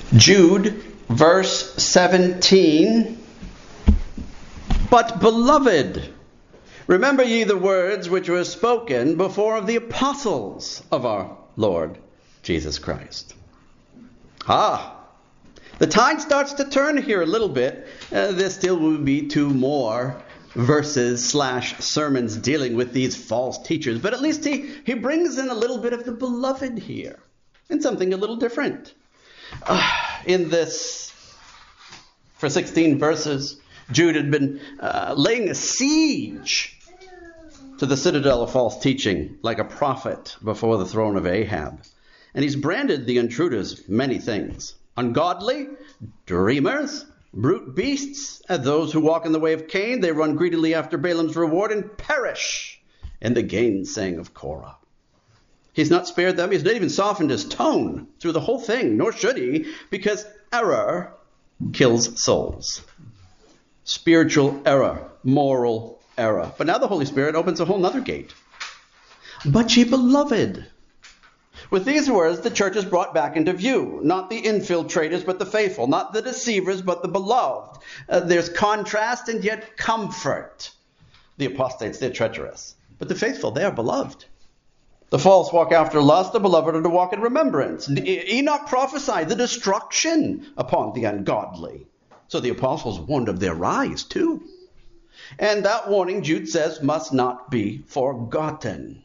Jude, verse 17. But beloved, remember ye the words which were spoken before of the apostles of our Lord Jesus Christ. The tide starts to turn here a little bit. There still will be two more verses / sermons dealing with these false teachers. But at least he brings in a little bit of the beloved here. And something a little different. In this, for 16 verses, Jude had been laying a siege to the citadel of false teaching like a prophet before the throne of Ahab. And he's branded the intruders many things. Ungodly, dreamers, brute beasts, and those who walk in the way of Cain. They run greedily after Balaam's reward and perish in the gainsaying of Korah. He's not spared them. He's not even softened his tone through the whole thing, nor should he, because error kills souls. Spiritual error, moral error. But now the Holy Spirit opens a whole other gate. But ye beloved. With these words, the church is brought back into view. Not the infiltrators, but the faithful. Not the deceivers, but the beloved. There's contrast and yet comfort. The apostates, they're treacherous. But the faithful, they are beloved. The false walk after lust, the beloved are to walk in remembrance. Enoch prophesied the destruction upon the ungodly. So the apostles warned of their rise too. And that warning, Jude says, must not be forgotten.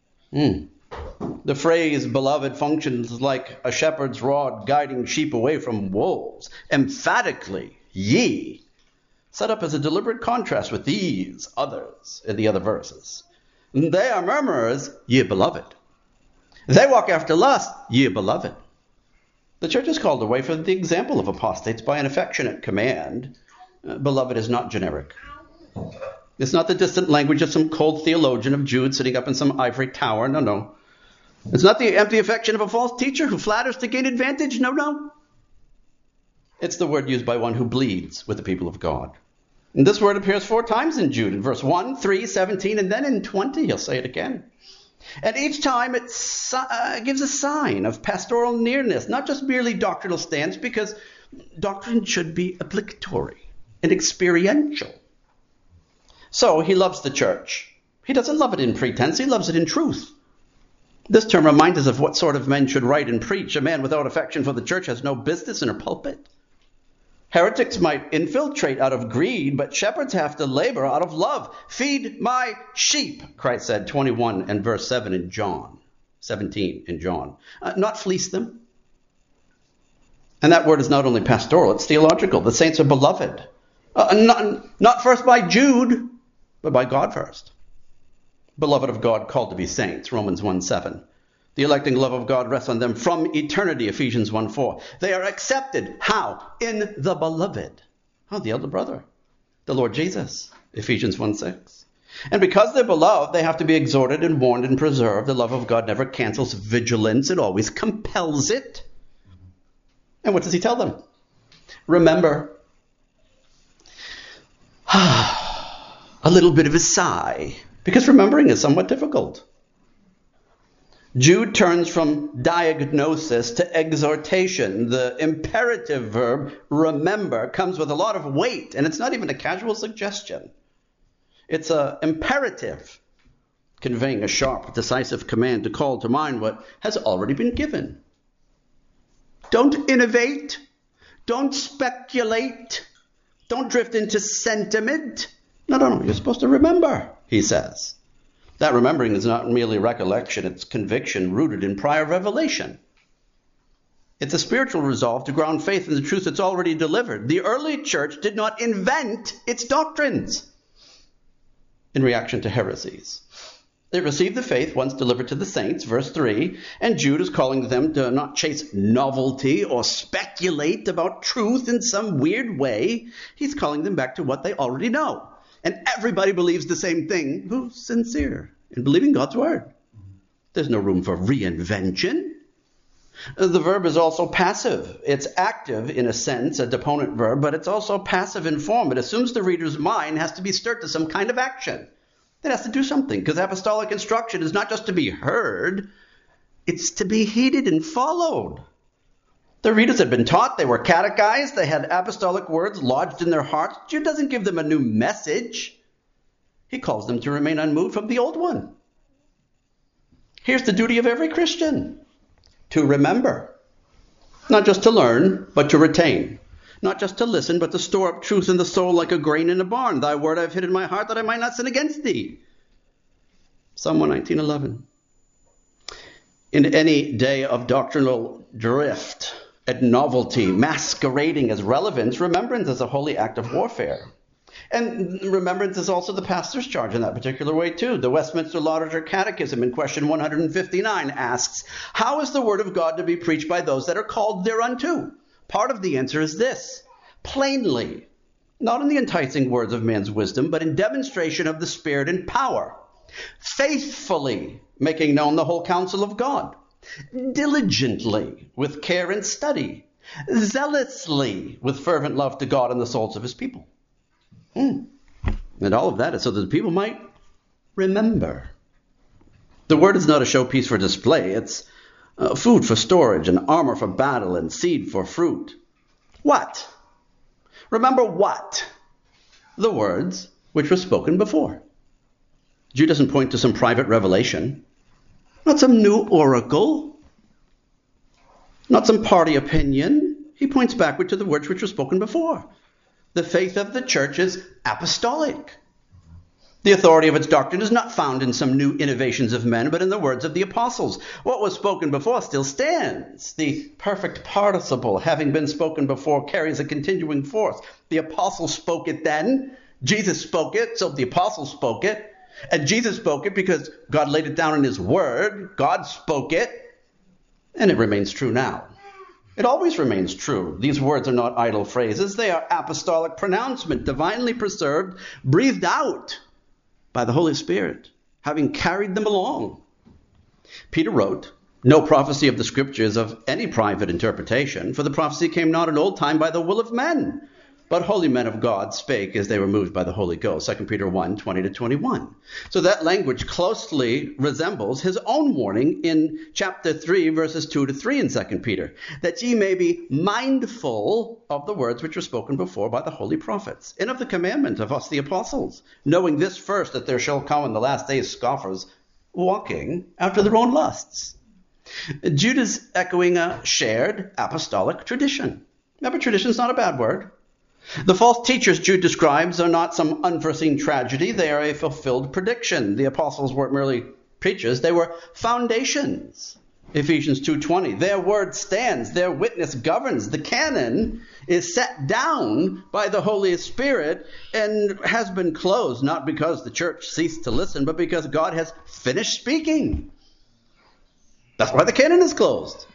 The phrase beloved functions like a shepherd's rod guiding sheep away from wolves. Emphatically, ye, set up as a deliberate contrast with these others in the other verses. They are murmurers, ye beloved. They walk after lust, ye beloved. The church is called away from the example of apostates by an affectionate command. Beloved is not generic. It's not the distant language of some cold theologian of Jude sitting up in some ivory tower. No. It's not the empty affection of a false teacher who flatters to gain advantage. No. It's the word used by one who bleeds with the people of God. And this word appears 4 times in Jude, in verse 1, 3, 17, and then in 20, he'll say it again. And each time it gives a sign of pastoral nearness, not just merely doctrinal stance, because doctrine should be obligatory and experiential. So he loves the church. He doesn't love it in pretense, he loves it in truth. This term reminds us of what sort of men should write and preach. A man without affection for the church has no business in a pulpit. Heretics might infiltrate out of greed, but shepherds have to labor out of love. Feed my sheep, Christ said, 21 and verse 7 in John, 17 in John. Not fleece them. And that word is not only pastoral, it's theological. The saints are beloved. Not first by Jude, but by God first. Beloved of God, called to be saints, Romans 1:7. The electing love of God rests on them from eternity, Ephesians 1:4. They are accepted. How? In the beloved. The elder brother, the Lord Jesus, Ephesians 1:6. And because they're beloved, they have to be exhorted and warned and preserved. The love of God never cancels vigilance. It always compels it. And what does he tell them? Remember. A little bit of a sigh, because remembering is somewhat difficult. Jude turns from diagnosis to exhortation. The imperative verb, remember, comes with a lot of weight, and it's not even a casual suggestion. It's an imperative, conveying a sharp, decisive command to call to mind what has already been given. Don't innovate. Don't speculate. Don't drift into sentiment. No. You're supposed to remember, he says. That remembering is not merely recollection, it's conviction rooted in prior revelation. It's a spiritual resolve to ground faith in the truth that's already delivered. The early church did not invent its doctrines in reaction to heresies. They received the faith once delivered to the saints, verse 3, and Jude is calling them to not chase novelty or speculate about truth in some weird way. He's calling them back to what they already know. And everybody believes the same thing who's sincere in believing God's word. There's no room for reinvention. The verb is also passive. It's active in a sense, a deponent verb, but it's also passive in form. It assumes the reader's mind has to be stirred to some kind of action. It has to do something, because apostolic instruction is not just to be heard, it's to be heeded and followed. The readers had been taught, they were catechized, they had apostolic words lodged in their hearts. Jude doesn't give them a new message. He calls them to remain unmoved from the old one. Here's the duty of every Christian: to remember. Not just to learn, but to retain. Not just to listen, but to store up truth in the soul like a grain in a barn. Thy word I've hid in my heart that I might not sin against thee. Psalm 119:11. In any day of doctrinal drift at novelty, masquerading as relevance, remembrance is a holy act of warfare. And remembrance is also the pastor's charge in that particular way too. The Westminster Laudator Catechism in question 159 asks, how is the word of God to be preached by those that are called thereunto? Part of the answer is this: plainly, not in the enticing words of man's wisdom, but in demonstration of the Spirit and power, faithfully making known the whole counsel of God, diligently with care and study, zealously with fervent love to God and the souls of his people. And all of that is so that the people might remember. The word is not a showpiece for display. It's food for storage and armor for battle and seed for fruit. What? Remember what? The words which were spoken before. Jude doesn't point to some private revelation, not some new oracle, not some party opinion. He points backward to the words which were spoken before. The faith of the church is apostolic. The authority of its doctrine is not found in some new innovations of men, but in the words of the apostles. What was spoken before still stands. The perfect participle, having been spoken before, carries a continuing force. The apostles spoke it then. Jesus spoke it, so the apostles spoke it. And Jesus spoke it because God laid it down in his word. God spoke it, and it remains true now. It always remains true. These words are not idle phrases. They are apostolic pronouncement, divinely preserved, breathed out by the Holy Spirit, having carried them along. Peter wrote, no prophecy of the scriptures of any private interpretation, for the prophecy came not in old time by the will of men, but holy men of God spake as they were moved by the Holy Ghost. 2 Peter 1, 20-21. So that language closely resembles his own warning in chapter 3, verses 2-3 in 2 Peter, that ye may be mindful of the words which were spoken before by the holy prophets, and of the commandment of us the apostles, knowing this first, that there shall come in the last days scoffers, walking after their own lusts. Jude is echoing a shared apostolic tradition. Remember, tradition is not a bad word. The false teachers Jude describes are not some unforeseen tragedy. They are a fulfilled prediction. The apostles weren't merely preachers. They were foundations. Ephesians 2:20. Their word stands. Their witness governs. The canon is set down by the Holy Spirit and has been closed, not because the church ceased to listen, but because God has finished speaking. That's why the canon is closed.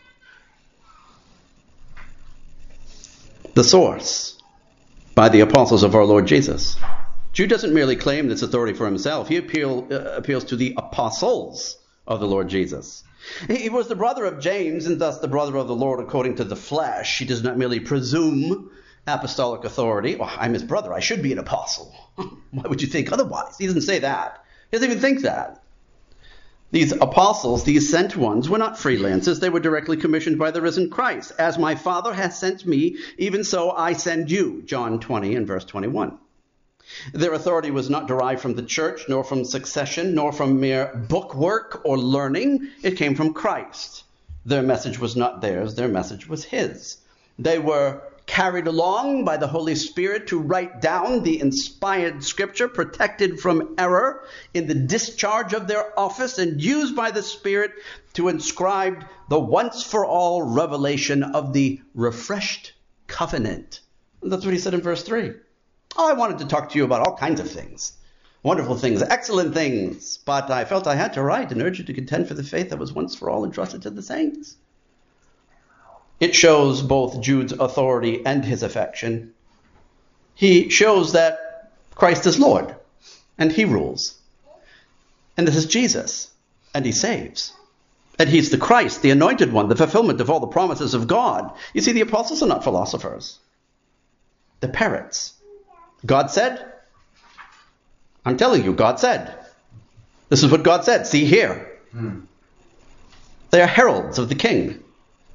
The source by the apostles of our Lord Jesus. Jude doesn't merely claim this authority for himself. He appeals to the apostles of the Lord Jesus. He was the brother of James and thus the brother of the Lord according to the flesh. He does not merely presume apostolic authority. Well, I'm his brother. I should be an apostle. Why would you think otherwise? He doesn't say that. He doesn't even think that. These apostles, these sent ones, were not freelancers. They were directly commissioned by the risen Christ. As my Father has sent me, even so I send you. John 20 and verse 21. Their authority was not derived from the church, nor from succession, nor from mere bookwork or learning. It came from Christ. Their message was not theirs. Their message was his. They were carried along by the Holy Spirit to write down the inspired scripture, protected from error in the discharge of their office, and used by the Spirit to inscribe the once-for-all revelation of the refreshed covenant. And that's what he said in verse 3. I wanted to talk to you about all kinds of things, wonderful things, excellent things, but I felt I had to write and urge you to contend for the faith that was once for all entrusted to the saints. It shows both Jude's authority and his affection. He shows that Christ is Lord, and he rules. And this is Jesus, and he saves. And he's the Christ, the anointed one, the fulfillment of all the promises of God. You see, the apostles are not philosophers. They're parrots. God said, I'm telling you, God said. This is what God said. See here. They are heralds of the King.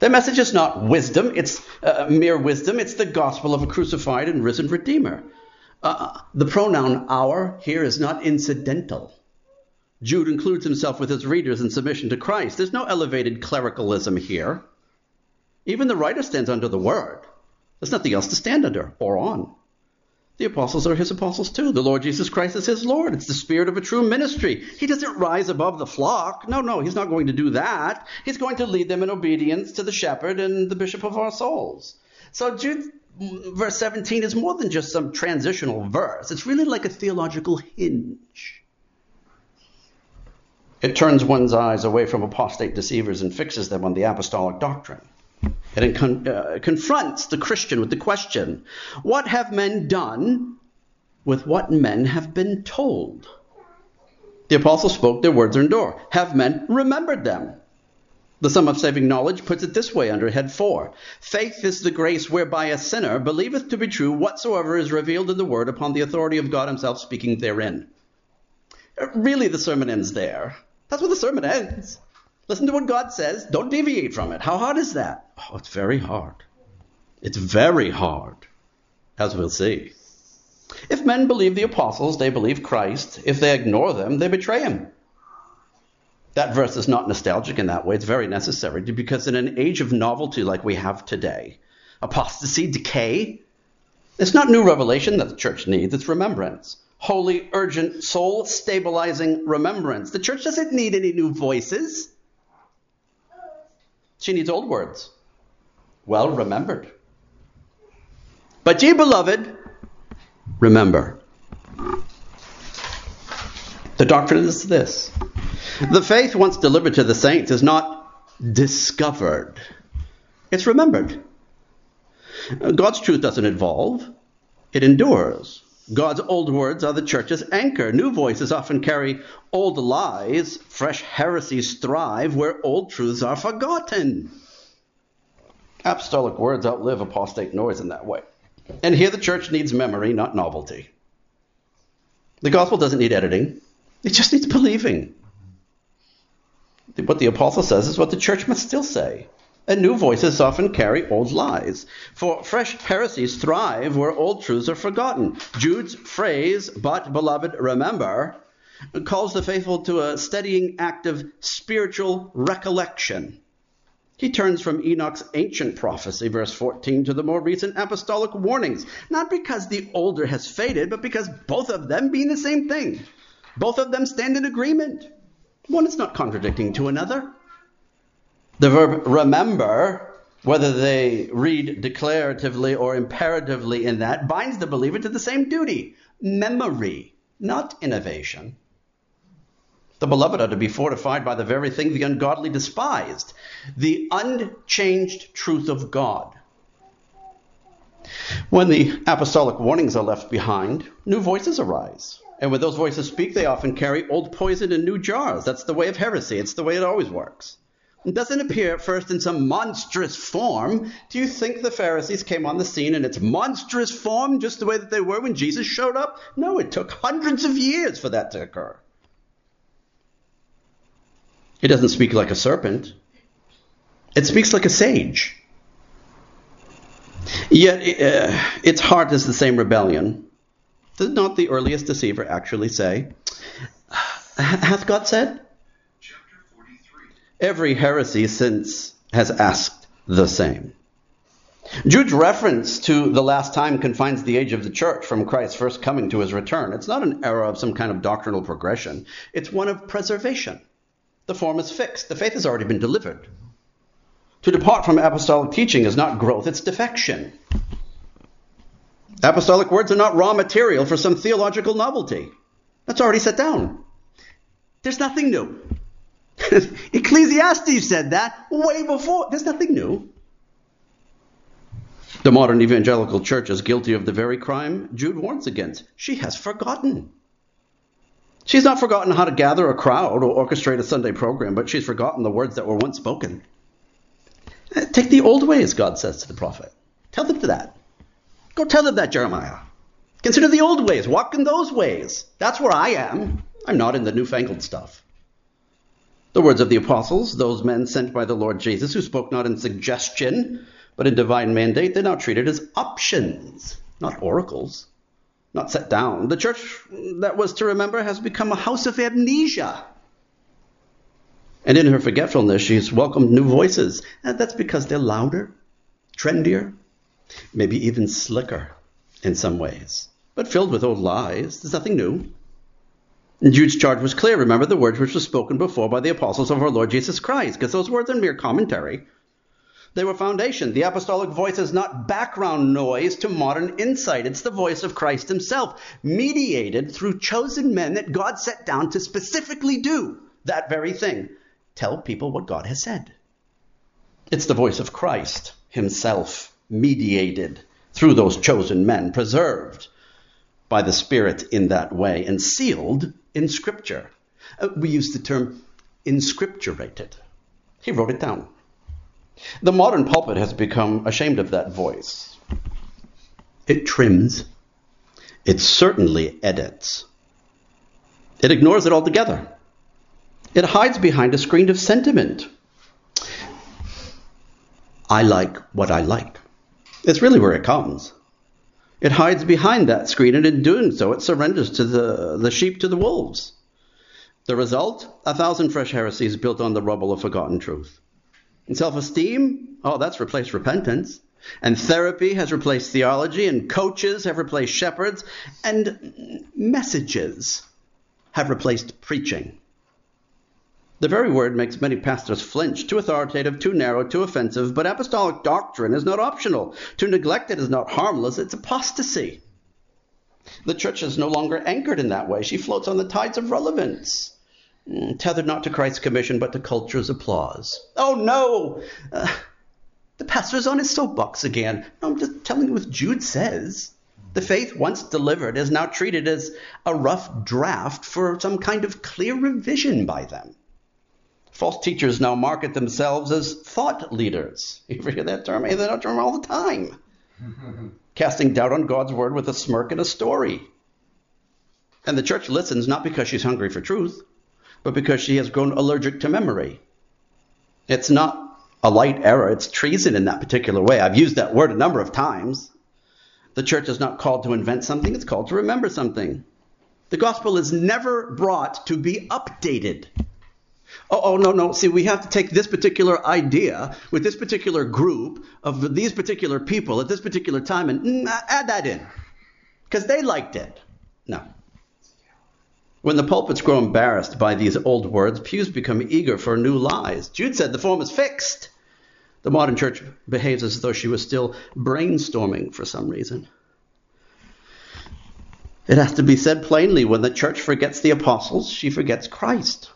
Their message is not wisdom, it's mere wisdom. It's the gospel of a crucified and risen Redeemer. The pronoun our here is not incidental. Jude includes himself with his readers in submission to Christ. There's no elevated clericalism here. Even the writer stands under the word. There's nothing else to stand under or on. The apostles are his apostles too. The Lord Jesus Christ is his Lord. It's the spirit of a true ministry. He doesn't rise above the flock. No, he's not going to do that. He's going to lead them in obedience to the shepherd and the bishop of our souls. So Jude, verse 17 is more than just some transitional verse. It's really like a theological hinge. It turns one's eyes away from apostate deceivers and fixes them on the apostolic doctrine. It confronts the Christian with the question, what have men done with what men have been told? The apostles spoke, their words endure. Have men remembered them? The Sum of Saving Knowledge puts it this way under head 4. Faith is the grace whereby a sinner believeth to be true whatsoever is revealed in the word upon the authority of God himself speaking therein. Really, the sermon ends there. That's where the sermon ends. Listen to what God says. Don't deviate from it. How hard is that? Oh, it's very hard. It's very hard, as we'll see. If men believe the apostles, they believe Christ. If they ignore them, they betray him. That verse is not nostalgic in that way. It's very necessary because in an age of novelty like we have today, apostasy, decay, it's not new revelation that the church needs. It's remembrance. Holy, urgent, soul-stabilizing remembrance. The church doesn't need any new voices. She needs old words. Well remembered. But ye, beloved, remember. The doctrine is this. The faith once delivered to the saints is not discovered. It's remembered. God's truth doesn't evolve. It endures. God's old words are the church's anchor. New voices often carry old lies. Fresh heresies thrive where old truths are forgotten. Apostolic words outlive apostate noise in that way. And here the church needs memory, not novelty. The gospel doesn't need editing. It just needs believing. What the apostle says is what the church must still say. And new voices often carry old lies. For fresh heresies thrive where old truths are forgotten. Jude's phrase, but beloved, remember, calls the faithful to a steadying act of spiritual recollection. He turns from Enoch's ancient prophecy, verse 14, to the more recent apostolic warnings. Not because the older has faded, but because both of them mean the same thing. Both of them stand in agreement. One is not contradicting to another. The verb remember, whether they read declaratively or imperatively in that, binds the believer to the same duty. Memory, not innovation. The beloved are to be fortified by the very thing the ungodly despised, the unchanged truth of God. When the apostolic warnings are left behind, new voices arise. And when those voices speak, they often carry old poison in new jars. That's the way of heresy. It's the way it always works. It doesn't appear at first in some monstrous form. Do you think the Pharisees came on the scene in its monstrous form just the way that they were when Jesus showed up? No, it took hundreds of years for that to occur. It doesn't speak like a serpent. It speaks like a sage. Yet its heart is the same rebellion. Does not the earliest deceiver actually say, hath God said? Chapter 43. Every heresy since has asked the same. Jude's reference to the last time confines the age of the church from Christ's first coming to his return. It's not an era of some kind of doctrinal progression. It's one of preservation. The form is fixed. The faith has already been delivered. To depart from apostolic teaching is not growth, it's defection. Apostolic words are not raw material for some theological novelty. That's already set down. There's nothing new. Ecclesiastes said that way before. There's nothing new. The modern evangelical church is guilty of the very crime Jude warns against. She has forgotten. She's not forgotten how to gather a crowd or orchestrate a Sunday program, but she's forgotten the words that were once spoken. Take the old ways, God says to the prophet. Tell them to that. Go tell them that, Jeremiah. Consider the old ways. Walk in those ways. That's where I am. I'm not in the newfangled stuff. The words of the apostles, those men sent by the Lord Jesus, who spoke not in suggestion, but in divine mandate, they're now treated as options, not oracles, not set down. The church that was to remember has become a house of amnesia. And in her forgetfulness, she's welcomed new voices. And that's because they're louder, trendier, maybe even slicker in some ways, but filled with old lies. There's nothing new. And Jude's charge was clear. Remember the words which were spoken before by the apostles of our Lord Jesus Christ, because those words are mere commentary. They were foundation. The apostolic voice is not background noise to modern insight. It's the voice of Christ himself, mediated through chosen men that God set down to specifically do that very thing. Tell people what God has said. It's the voice of Christ himself, mediated through those chosen men, preserved by the Spirit in that way, and sealed in Scripture. We use the term inscripturated. He wrote it down. The modern pulpit has become ashamed of that voice. It trims. It certainly edits. It ignores it altogether. It hides behind a screen of sentiment. I like what I like. It's really where it comes. It hides behind that screen, and in doing so, it surrenders to the sheep to the wolves. The result? 1,000 fresh heresies built on the rubble of forgotten truth. And self-esteem? Oh, that's replaced repentance. And therapy has replaced theology, and coaches have replaced shepherds, and messages have replaced preaching. The very word makes many pastors flinch. Too authoritative, too narrow, too offensive. But apostolic doctrine is not optional. To neglect it is not harmless. It's apostasy. The church is no longer anchored in that way. She floats on the tides of relevance, tethered not to Christ's commission, but to culture's applause. Oh, no! The pastor's on his soapbox again. No, I'm just telling you what Jude says. The faith once delivered is now treated as a rough draft for some kind of clear revision by them. False teachers now market themselves as thought leaders. You ever hear that term? I hear that term all the time. Casting doubt on God's word with a smirk and a story. And the church listens not because she's hungry for truth, but because she has grown allergic to memory. It's not a light error. It's treason in that particular way. I've used that word a number of times. The church is not called to invent something. It's called to remember something. The gospel is never brought to be updated. Oh, no. See, we have to take this particular idea with this particular group of these particular people at this particular time and add that in because they liked it. No. When the pulpits grow embarrassed by these old words, pews become eager for new lies. Jude said the form is fixed. The modern church behaves as though she was still brainstorming for some reason. It has to be said plainly, when the church forgets the apostles, she forgets Christ.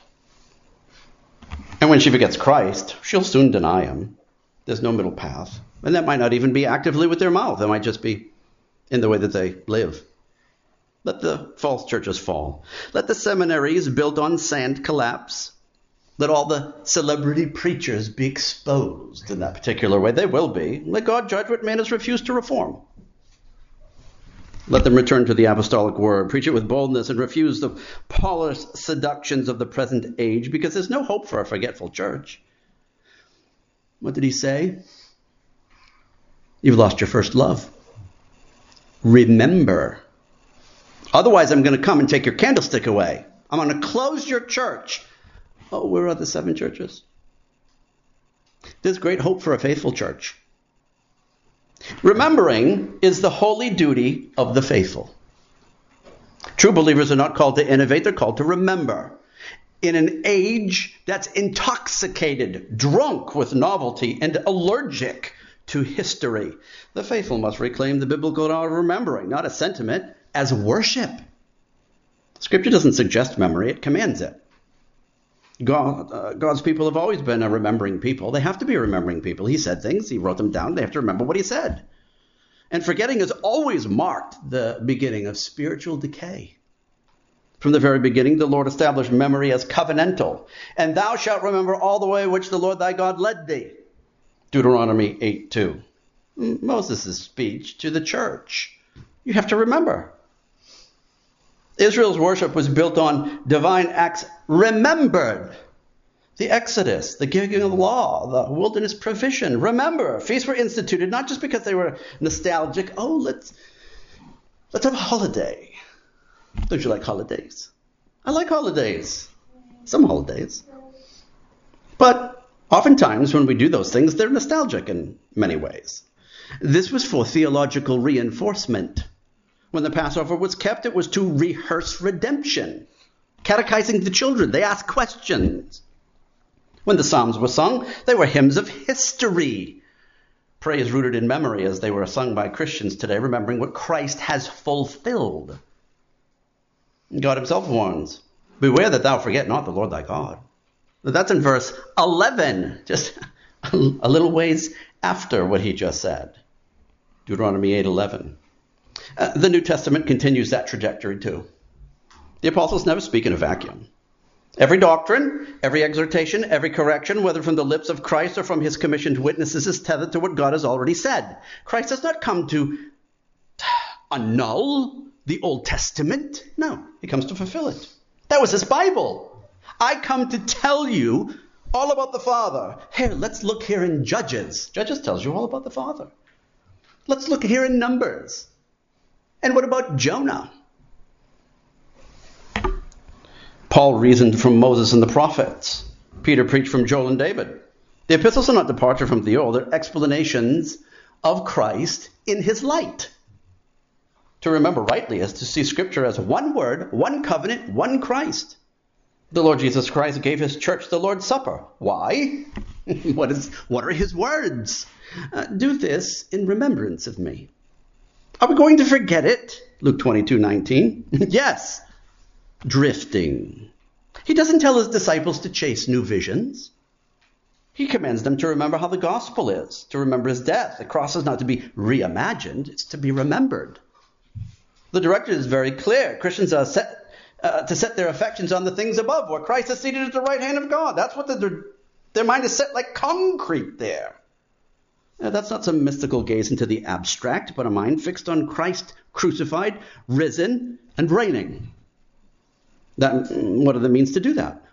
And when she forgets Christ, she'll soon deny him. There's no middle path. And that might not even be actively with their mouth. It might just be in the way that they live. Let the false churches fall. Let the seminaries built on sand collapse. Let all the celebrity preachers be exposed in that particular way. They will be. Let God judge what man has refused to reform. Let them return to the apostolic word, preach it with boldness, and refuse the polished seductions of the present age, because there's no hope for a forgetful church. What did he say? You've lost your first love. Remember. Otherwise, I'm going to come and take your candlestick away. I'm going to close your church. Oh, where are the 7 churches? There's great hope for a faithful church. Remembering is the holy duty of the faithful. True believers are not called to innovate, they're called to remember. In an age that's intoxicated, drunk with novelty, and allergic to history, the faithful must reclaim the biblical art of remembering, not as sentiment, as worship. Scripture doesn't suggest memory, it commands it. God's people have always been a remembering people. They have to be a remembering people. He said things, he wrote them down, they have to remember what he said. And forgetting has always marked the beginning of spiritual decay. From the very beginning, the Lord established memory as covenantal. And thou shalt remember all the way which the Lord thy God led thee. Deuteronomy 8:2. Moses' speech to the church. You have to remember. Israel's worship was built on divine acts remembered the Exodus, the giving of the law, the wilderness provision. Remember, feasts were instituted not just because they were nostalgic. Oh, let's have a holiday. Don't you like holidays? I like holidays. Some holidays. But oftentimes when we do those things, they're nostalgic in many ways. This was for theological reinforcement. When the Passover was kept, it was to rehearse redemption. Catechizing the children, they asked questions. When the Psalms were sung, they were hymns of history. Praise rooted in memory as they were sung by Christians today, remembering what Christ has fulfilled. God himself warns, beware that thou forget not the Lord thy God. That's in verse 11, just a little ways after what he just said. Deuteronomy 8:11. The New Testament continues that trajectory too. The apostles never speak in a vacuum. Every doctrine, every exhortation, every correction, whether from the lips of Christ or from his commissioned witnesses, is tethered to what God has already said. Christ has not come to annul the Old Testament. No, he comes to fulfill it. That was his Bible. I come to tell you all about the Father. Here, let's look here in Judges. Judges tells you all about the Father. Let's look here in Numbers. And what about Jonah? Paul reasoned from Moses and the prophets. Peter preached from Joel and David. The epistles are not departure from the old. They're explanations of Christ in his light. To remember rightly is to see Scripture as one word, one covenant, one Christ. The Lord Jesus Christ gave his church the Lord's Supper. Why? What are his words? Do this in remembrance of me. Are we going to forget it? Luke 22:19. Yes. Drifting. He doesn't tell his disciples to chase new visions. He commands them to remember how the gospel is, to remember his death. The cross is not to be reimagined, it's to be remembered. The directive is very clear. Christians are to set their affections on the things above, where Christ is seated at the right hand of God. That's what their mind is set like concrete there. Now, that's not some mystical gaze into the abstract, but a mind fixed on Christ crucified, risen, and reigning. What are the means to do that?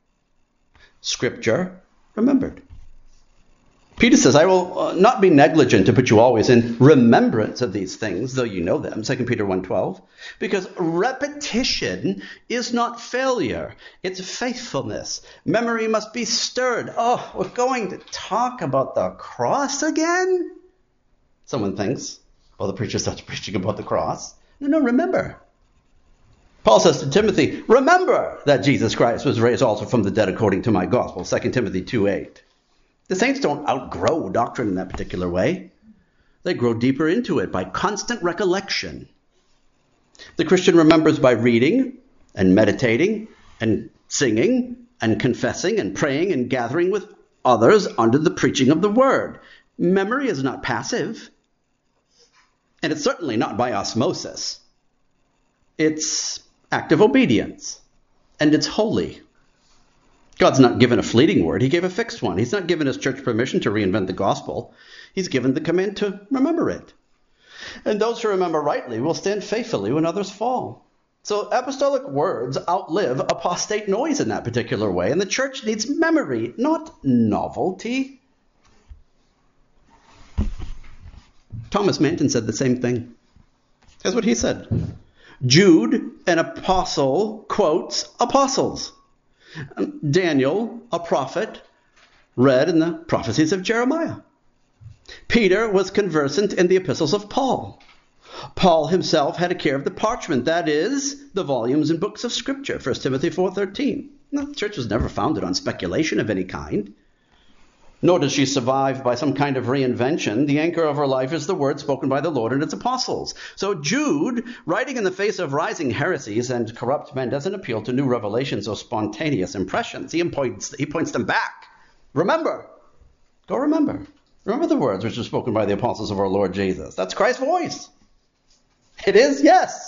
Scripture remembered. Peter says, I will not be negligent to put you always in remembrance of these things, though you know them, 2 Peter 1:12, because repetition is not failure, it's faithfulness. Memory must be stirred. Oh, we're going to talk about the cross again? Someone thinks, well, the preacher starts preaching about the cross. No, remember. Paul says to Timothy, remember that Jesus Christ was raised also from the dead according to my gospel, 2 Timothy 2:8. The saints don't outgrow doctrine in that particular way. They grow deeper into it by constant recollection. The Christian remembers by reading and meditating and singing and confessing and praying and gathering with others under the preaching of the word. Memory is not passive, and it's certainly not by osmosis. It's active obedience, and it's holy. God's not given a fleeting word. He gave a fixed one. He's not given his church permission to reinvent the gospel. He's given the command to remember it. And those who remember rightly will stand faithfully when others fall. So apostolic words outlive apostate noise in that particular way. And the church needs memory, not novelty. Thomas Manton said the same thing. Here's what he said. Jude, an apostle, quotes apostles. Daniel, a prophet, read in the prophecies of Jeremiah. Peter was conversant in the epistles of Paul. Paul himself had a care of the parchment, that is, the volumes and books of Scripture, 1 Timothy 4:13. The church was never founded on speculation of any kind. Nor does she survive by some kind of reinvention. The anchor of her life is the word spoken by the Lord and its apostles. So Jude, writing in the face of rising heresies and corrupt men, doesn't appeal to new revelations or spontaneous impressions. He points them back. Remember. Go remember. Remember the words which were spoken by the apostles of our Lord Jesus. That's Christ's voice. It is, yes.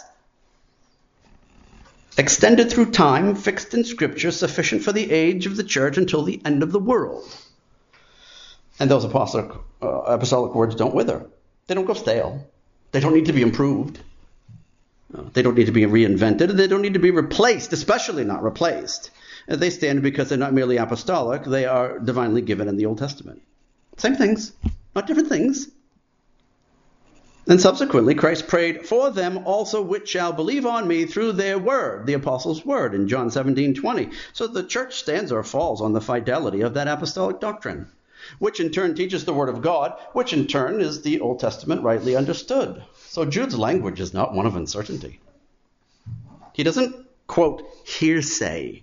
Extended through time, fixed in Scripture, sufficient for the age of the church until the end of the world. And those apostolic words don't wither. They don't go stale. They don't need to be improved. They don't need to be reinvented. They don't need to be replaced, especially not replaced. They stand because they're not merely apostolic, they are divinely given in the Old Testament. Same things, not different things. And subsequently, Christ prayed for them also which shall believe on me through their word, the apostles' word, in John 17:20. So the church stands or falls on the fidelity of that apostolic doctrine, which in turn teaches the word of God, which in turn is the Old Testament rightly understood. So Jude's language is not one of uncertainty. He doesn't quote hearsay.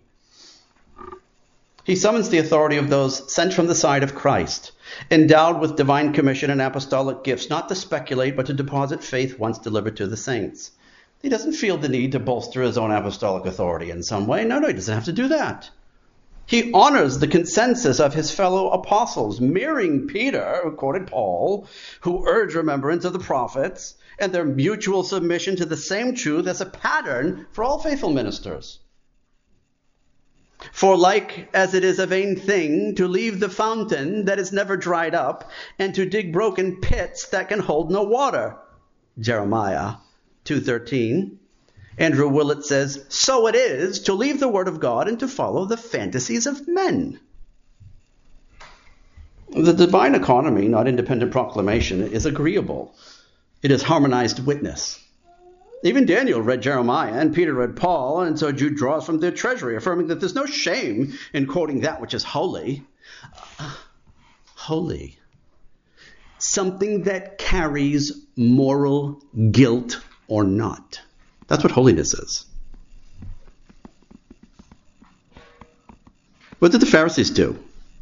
He summons the authority of those sent from the side of Christ, endowed with divine commission and apostolic gifts, not to speculate, but to deposit faith once delivered to the saints. He doesn't feel the need to bolster his own apostolic authority in some way. No, he doesn't have to do that. He honors the consensus of his fellow apostles, mirroring Peter, who quoted Paul, who urged remembrance of the prophets and their mutual submission to the same truth as a pattern for all faithful ministers. For like as it is a vain thing to leave the fountain that is never dried up, and to dig broken pits that can hold no water. Jeremiah 2:13. Andrew Willett says, so it is to leave the word of God and to follow the fantasies of men. The divine economy, not independent proclamation, is agreeable. It is harmonized witness. Even Daniel read Jeremiah and Peter read Paul, and so Jude draws from their treasury, affirming that there's no shame in quoting that which is holy. Holy. Something that carries moral guilt or not. That's what holiness is. What did the Pharisees do?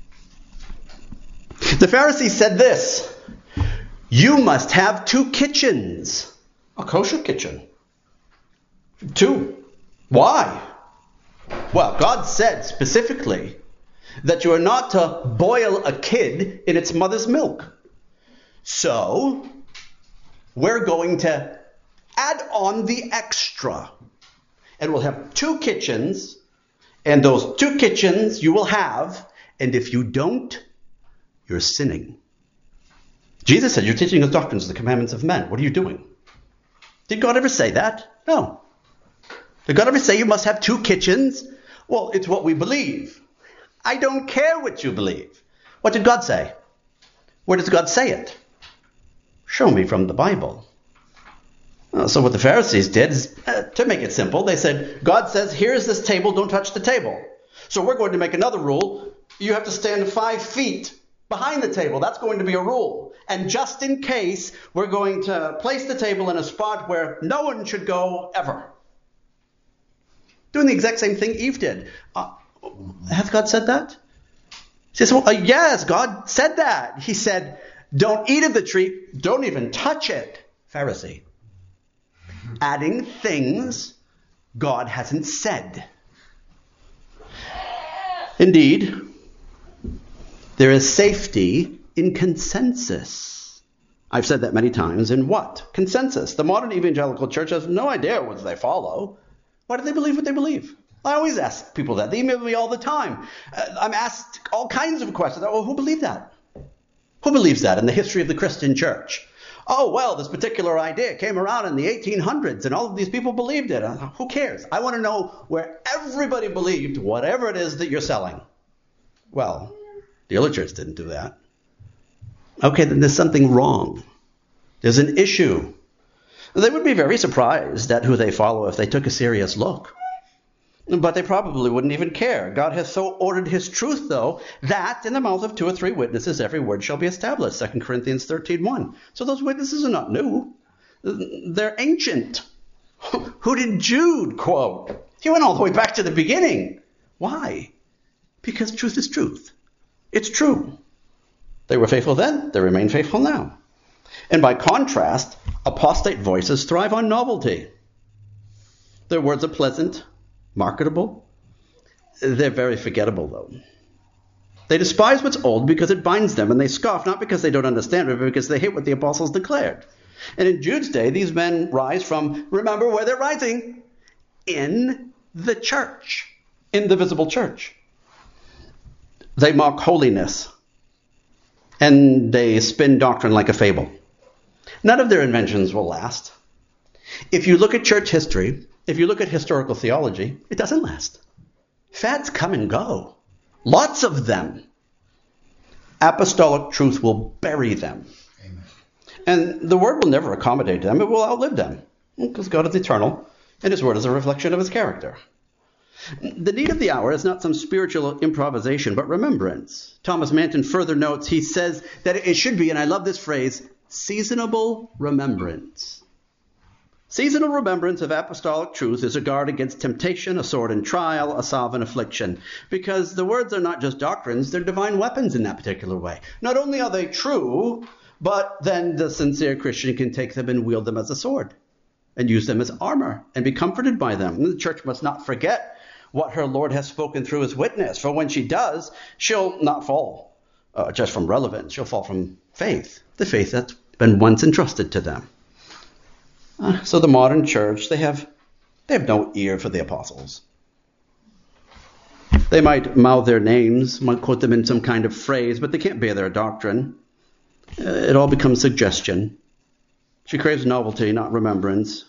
The Pharisees said this: you must have 2 kitchens. A kosher kitchen. 2. Why? Well, God said specifically that you are not to boil a kid in its mother's milk. So, we're going to add on the extra. And we'll have 2 kitchens, and those 2 kitchens you will have, and if you don't, you're sinning. Jesus said, you're teaching us doctrines of the commandments of men. What are you doing? Did God ever say that? No. Did God ever say you must have 2 kitchens? Well, it's what we believe. I don't care what you believe. What did God say? Where does God say it? Show me from the Bible. So what the Pharisees did is, to make it simple, they said, God says, here's this table, don't touch the table. So we're going to make another rule. You have to stand 5 feet behind the table. That's going to be a rule. And just in case, we're going to place the table in a spot where no one should go ever. Doing the exact same thing Eve did. Has God said that? She says, well, yes, God said that. He said, don't eat of the tree. Don't even touch it. Pharisee. Adding things God hasn't said. Indeed, there is safety in consensus. I've said that many times. In what? Consensus. The modern evangelical church has no idea what they follow. Why do they believe what they believe? I always ask people that. They email me all the time. I'm asked all kinds of questions. Oh, who believed that? Who believes that in the history of the Christian church? Oh, well, this particular idea came around in the 1800s and all of these people believed it. Who cares? I want to know where everybody believed whatever it is that you're selling. Well, the early church didn't do that. Okay, then there's something wrong. There's an issue. They would be very surprised at who they follow if they took a serious look. But they probably wouldn't even care. God has so ordered his truth, though, that in the mouth of 2 or 3 witnesses every word shall be established. 2 Corinthians 13:1. So those witnesses are not new. They're ancient. Who did Jude quote? He went all the way back to the beginning. Why? Because truth is truth. It's true. They were faithful then. They remain faithful now. And by contrast, apostate voices thrive on novelty. Their words are pleasant, marketable. They're very forgettable, though. They despise what's old because it binds them, and they scoff not because they don't understand it, but because they hate what the apostles declared. And in Jude's day, these men rise from, remember where they're rising, in the church, in the visible church. They mock holiness, and they spin doctrine like a fable. None of their inventions will last. If you look at church history, if you look at historical theology, it doesn't last. Fads come and go. Lots of them. Apostolic truth will bury them. Amen. And the Word will never accommodate them. It will outlive them. Because God is eternal, and His Word is a reflection of His character. The need of the hour is not some spiritual improvisation, but remembrance. Thomas Manton further notes, he says that it should be, and I love this phrase, seasonable remembrance. Seasonal remembrance of apostolic truth is a guard against temptation, a sword in trial, a salve in affliction. Because the words are not just doctrines, they're divine weapons in that particular way. Not only are they true, but then the sincere Christian can take them and wield them as a sword and use them as armor and be comforted by them. And the church must not forget what her Lord has spoken through His witness. For when she does, she'll not fall just from relevance. She'll fall from faith, the faith that's been once entrusted to them. So the modern church, they have no ear for the apostles. They might mouth their names, might quote them in some kind of phrase, but they can't bear their doctrine. It all becomes suggestion. She craves novelty, not remembrance.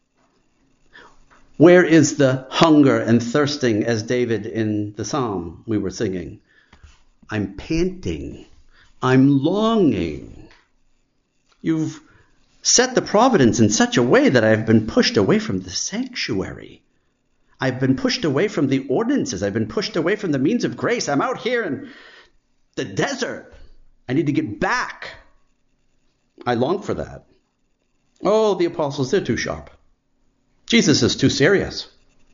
Where is the hunger and thirsting, as David in the psalm we were singing? I'm panting. I'm longing. You've set the providence in such a way that I've been pushed away from the sanctuary. I've been pushed away from the ordinances. I've been pushed away from the means of grace. I'm out here in the desert. I need to get back. I long for that. Oh, the apostles, they're too sharp. Jesus is too serious.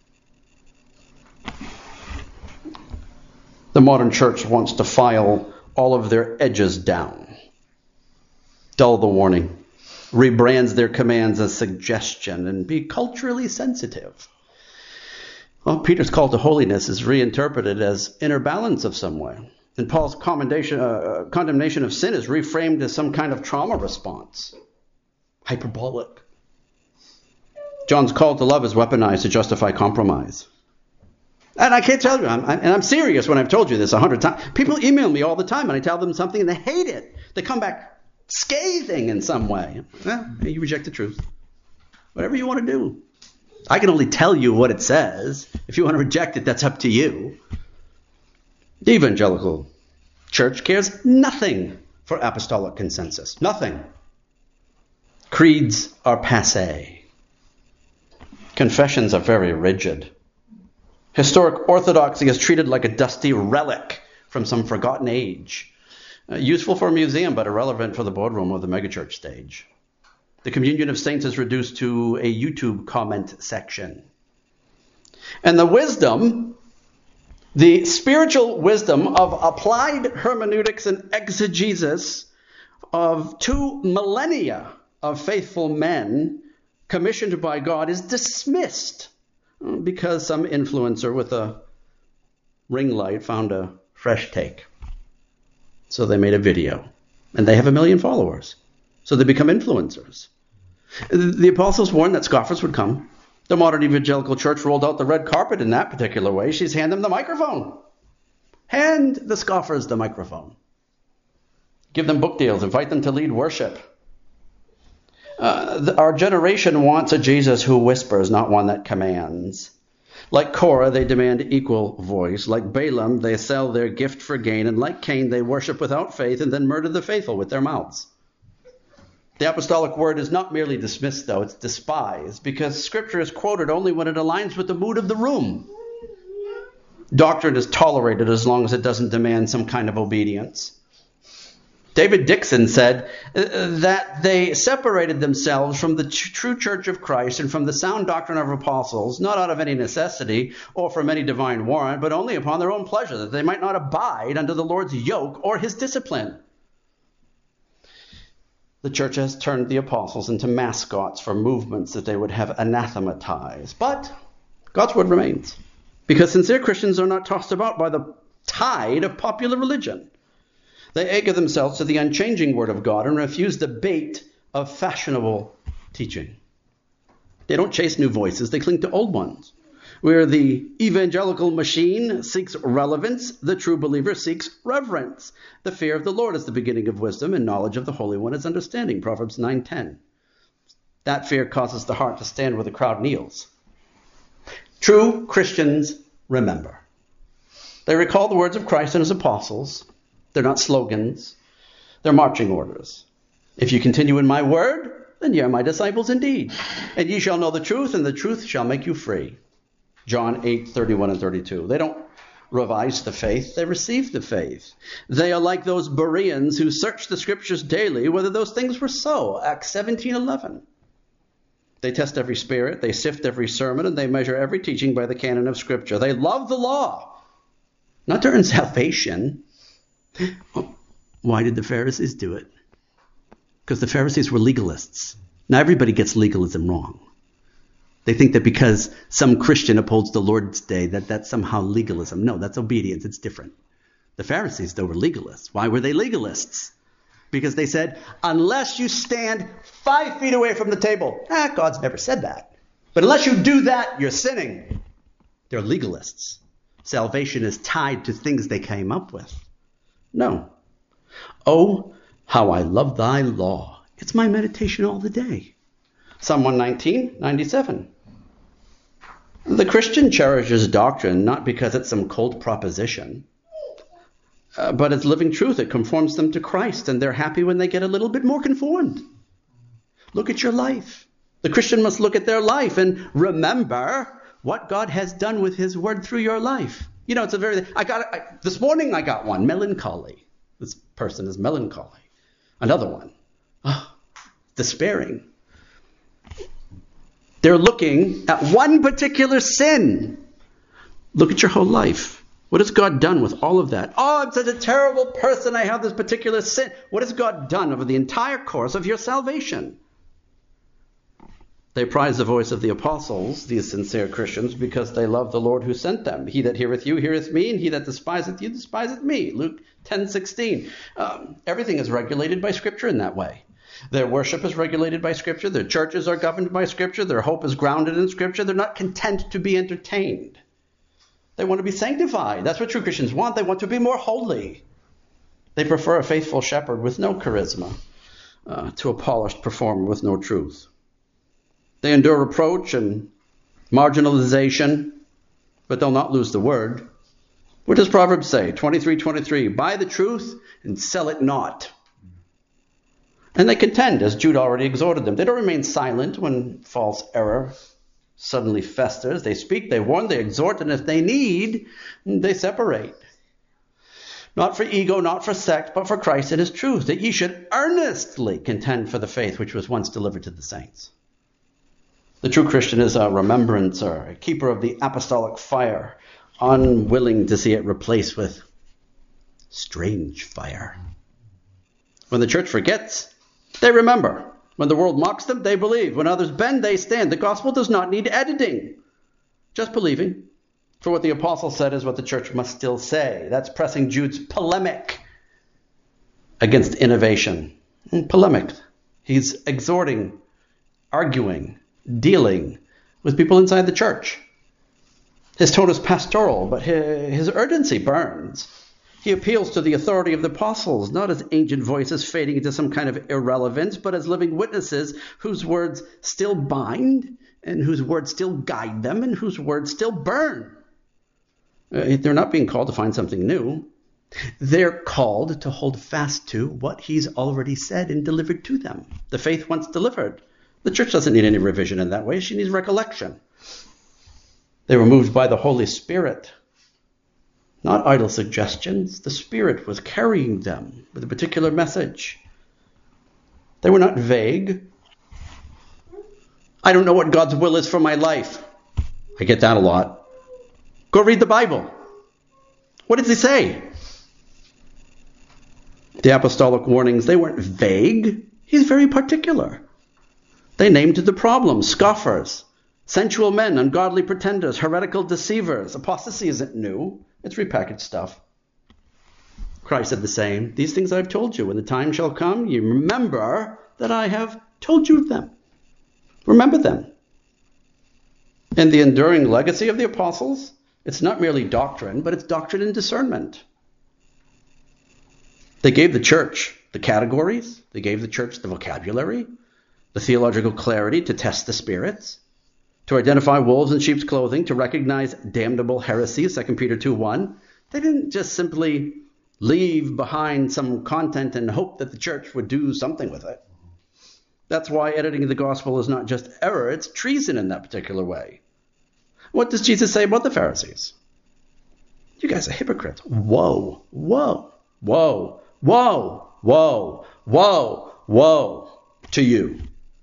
The modern church wants to file all of their edges down, dull the warning, rebrands their commands as suggestion, and be culturally sensitive. Well, Peter's call to holiness is reinterpreted as inner balance of some way. And Paul's condemnation of sin is reframed as some kind of trauma response. Hyperbolic. John's call to love is weaponized to justify compromise. And I can't tell you, I'm serious when I've told you this 100 times. People email me all the time and I tell them something and they hate it. They come back scathing in some way. Well, you reject the truth. Whatever you want to do. I can only tell you what it says. If you want to reject it, that's up to you. The evangelical church cares nothing for apostolic consensus. Nothing. Creeds are passé. Confessions are very rigid. Historic orthodoxy is treated like a dusty relic from some forgotten age. Useful for a museum, but irrelevant for the boardroom or the megachurch stage. The communion of saints is reduced to a YouTube comment section. And the wisdom, the spiritual wisdom of applied hermeneutics and exegesis of 2 millennia of faithful men commissioned by God is dismissed because some influencer with a ring light found a fresh take. So they made a video, and they have 1 million followers. So they become influencers. The apostles warned that scoffers would come. The modern evangelical church rolled out the red carpet in that particular way. She's hand them the microphone. Hand the scoffers the microphone. Give them book deals. Invite them to lead worship. Our generation wants a Jesus who whispers, not one that commands. Like Korah, they demand equal voice. Like Balaam, they sell their gift for gain. And like Cain, they worship without faith and then murder the faithful with their mouths. The apostolic word is not merely dismissed, though. It's despised because Scripture is quoted only when it aligns with the mood of the room. Doctrine is tolerated as long as it doesn't demand some kind of obedience. David Dixon said that they separated themselves from the true church of Christ and from the sound doctrine of apostles, not out of any necessity or from any divine warrant, but only upon their own pleasure, that they might not abide under the Lord's yoke or his discipline. The church has turned the apostles into mascots for movements that they would have anathematized. But God's word remains, because sincere Christians are not tossed about by the tide of popular religion. They anchor themselves to the unchanging word of God and refuse the bait of fashionable teaching. They don't chase new voices, they cling to old ones. Where the evangelical machine seeks relevance, the true believer seeks reverence. The fear of the Lord is the beginning of wisdom, and knowledge of the Holy One is understanding. Proverbs 9:10. That fear causes the heart to stand where the crowd kneels. True Christians remember. They recall the words of Christ and his apostles. They're not slogans. They're marching orders. If you continue in my word, then ye are my disciples indeed. And ye shall know the truth, and the truth shall make you free. John 8:31 and 32. They don't revise the faith. They receive the faith. They are like those Bereans who searched the scriptures daily whether those things were so. Acts 17:11. They test every spirit. They sift every sermon, and they measure every teaching by the canon of scripture. They love the law, not to earn salvation. Why did the Pharisees do it? Because the Pharisees were legalists. Now everybody gets legalism wrong. They think that because some Christian upholds the Lord's Day, that's somehow legalism. No, that's obedience. It's different. The Pharisees, though, were legalists. Why were they legalists? Because they said, unless you stand 5 feet away from the table. God's never said that. But unless you do that, you're sinning. They're legalists. Salvation is tied to things they came up with. No. Oh, how I love thy law. It's my meditation all the day. Psalm 119:97. The Christian cherishes doctrine not because it's some cold proposition, but it's living truth. It conforms them to Christ, and they're happy when they get a little bit more conformed. Look at your life. The Christian must look at their life and remember what God has done with his word through your life. You know, this morning I got one, melancholy. This person is melancholy. Another one, despairing. They're looking at one particular sin. Look at your whole life. What has God done with all of that? Oh, I'm such a terrible person. I have this particular sin. What has God done over the entire course of your salvation? They prize the voice of the apostles, these sincere Christians, because they love the Lord who sent them. He that heareth you heareth me, and he that despiseth you despiseth me. Luke 10:16. Everything is regulated by Scripture in that way. Their worship is regulated by Scripture. Their churches are governed by Scripture. Their hope is grounded in Scripture. They're not content to be entertained. They want to be sanctified. That's what true Christians want. They want to be more holy. They prefer a faithful shepherd with no charisma to a polished performer with no truth. They endure reproach and marginalization, but they'll not lose the word. What does Proverbs say? 23:23. Buy the truth and sell it not. And they contend, as Jude already exhorted them. They don't remain silent when false error suddenly festers. They speak, they warn, they exhort, and if they need, they separate. Not for ego, not for sect, but for Christ and his truth, that ye should earnestly contend for the faith which was once delivered to the saints. The true Christian is a remembrancer, a keeper of the apostolic fire, unwilling to see it replaced with strange fire. When the church forgets, they remember. When the world mocks them, they believe. When others bend, they stand. The gospel does not need editing, just believing. For what the apostle said is what the church must still say. That's pressing Jude's polemic against innovation. Polemic. He's exhorting, arguing, dealing with people inside the church. His tone is pastoral, but his urgency burns. He appeals to the authority of the apostles, not as ancient voices fading into some kind of irrelevance, but as living witnesses whose words still bind, and whose words still guide them, and whose words still burn. They're not being called to find something new. They're called to hold fast to what he's already said and delivered to them. The faith once delivered. The church doesn't need any revision in that way. She needs recollection. They were moved by the Holy Spirit. Not idle suggestions. The Spirit was carrying them with a particular message. They were not vague. I don't know what God's will is for my life. I get that a lot. Go read the Bible. What does he say? The apostolic warnings, they weren't vague. He's very particular. They named the problem: scoffers, sensual men, ungodly pretenders, heretical deceivers. Apostasy isn't new. It's repackaged stuff. Christ said the same. These things I've told you. When the time shall come, you remember that I have told you them. Remember them. And the enduring legacy of the apostles, it's not merely doctrine, but it's doctrine and discernment. They gave the church the categories. They gave the church the vocabulary, the theological clarity to test the spirits, to identify wolves in sheep's clothing, to recognize damnable heresies, 2 Peter 2:1. They didn't just simply leave behind some content and hope that the church would do something with it. That's why editing the gospel is not just error, it's treason in that particular way. What does Jesus say about the Pharisees? You guys are hypocrites. Whoa, whoa, whoa, whoa, whoa, whoa, whoa, to you.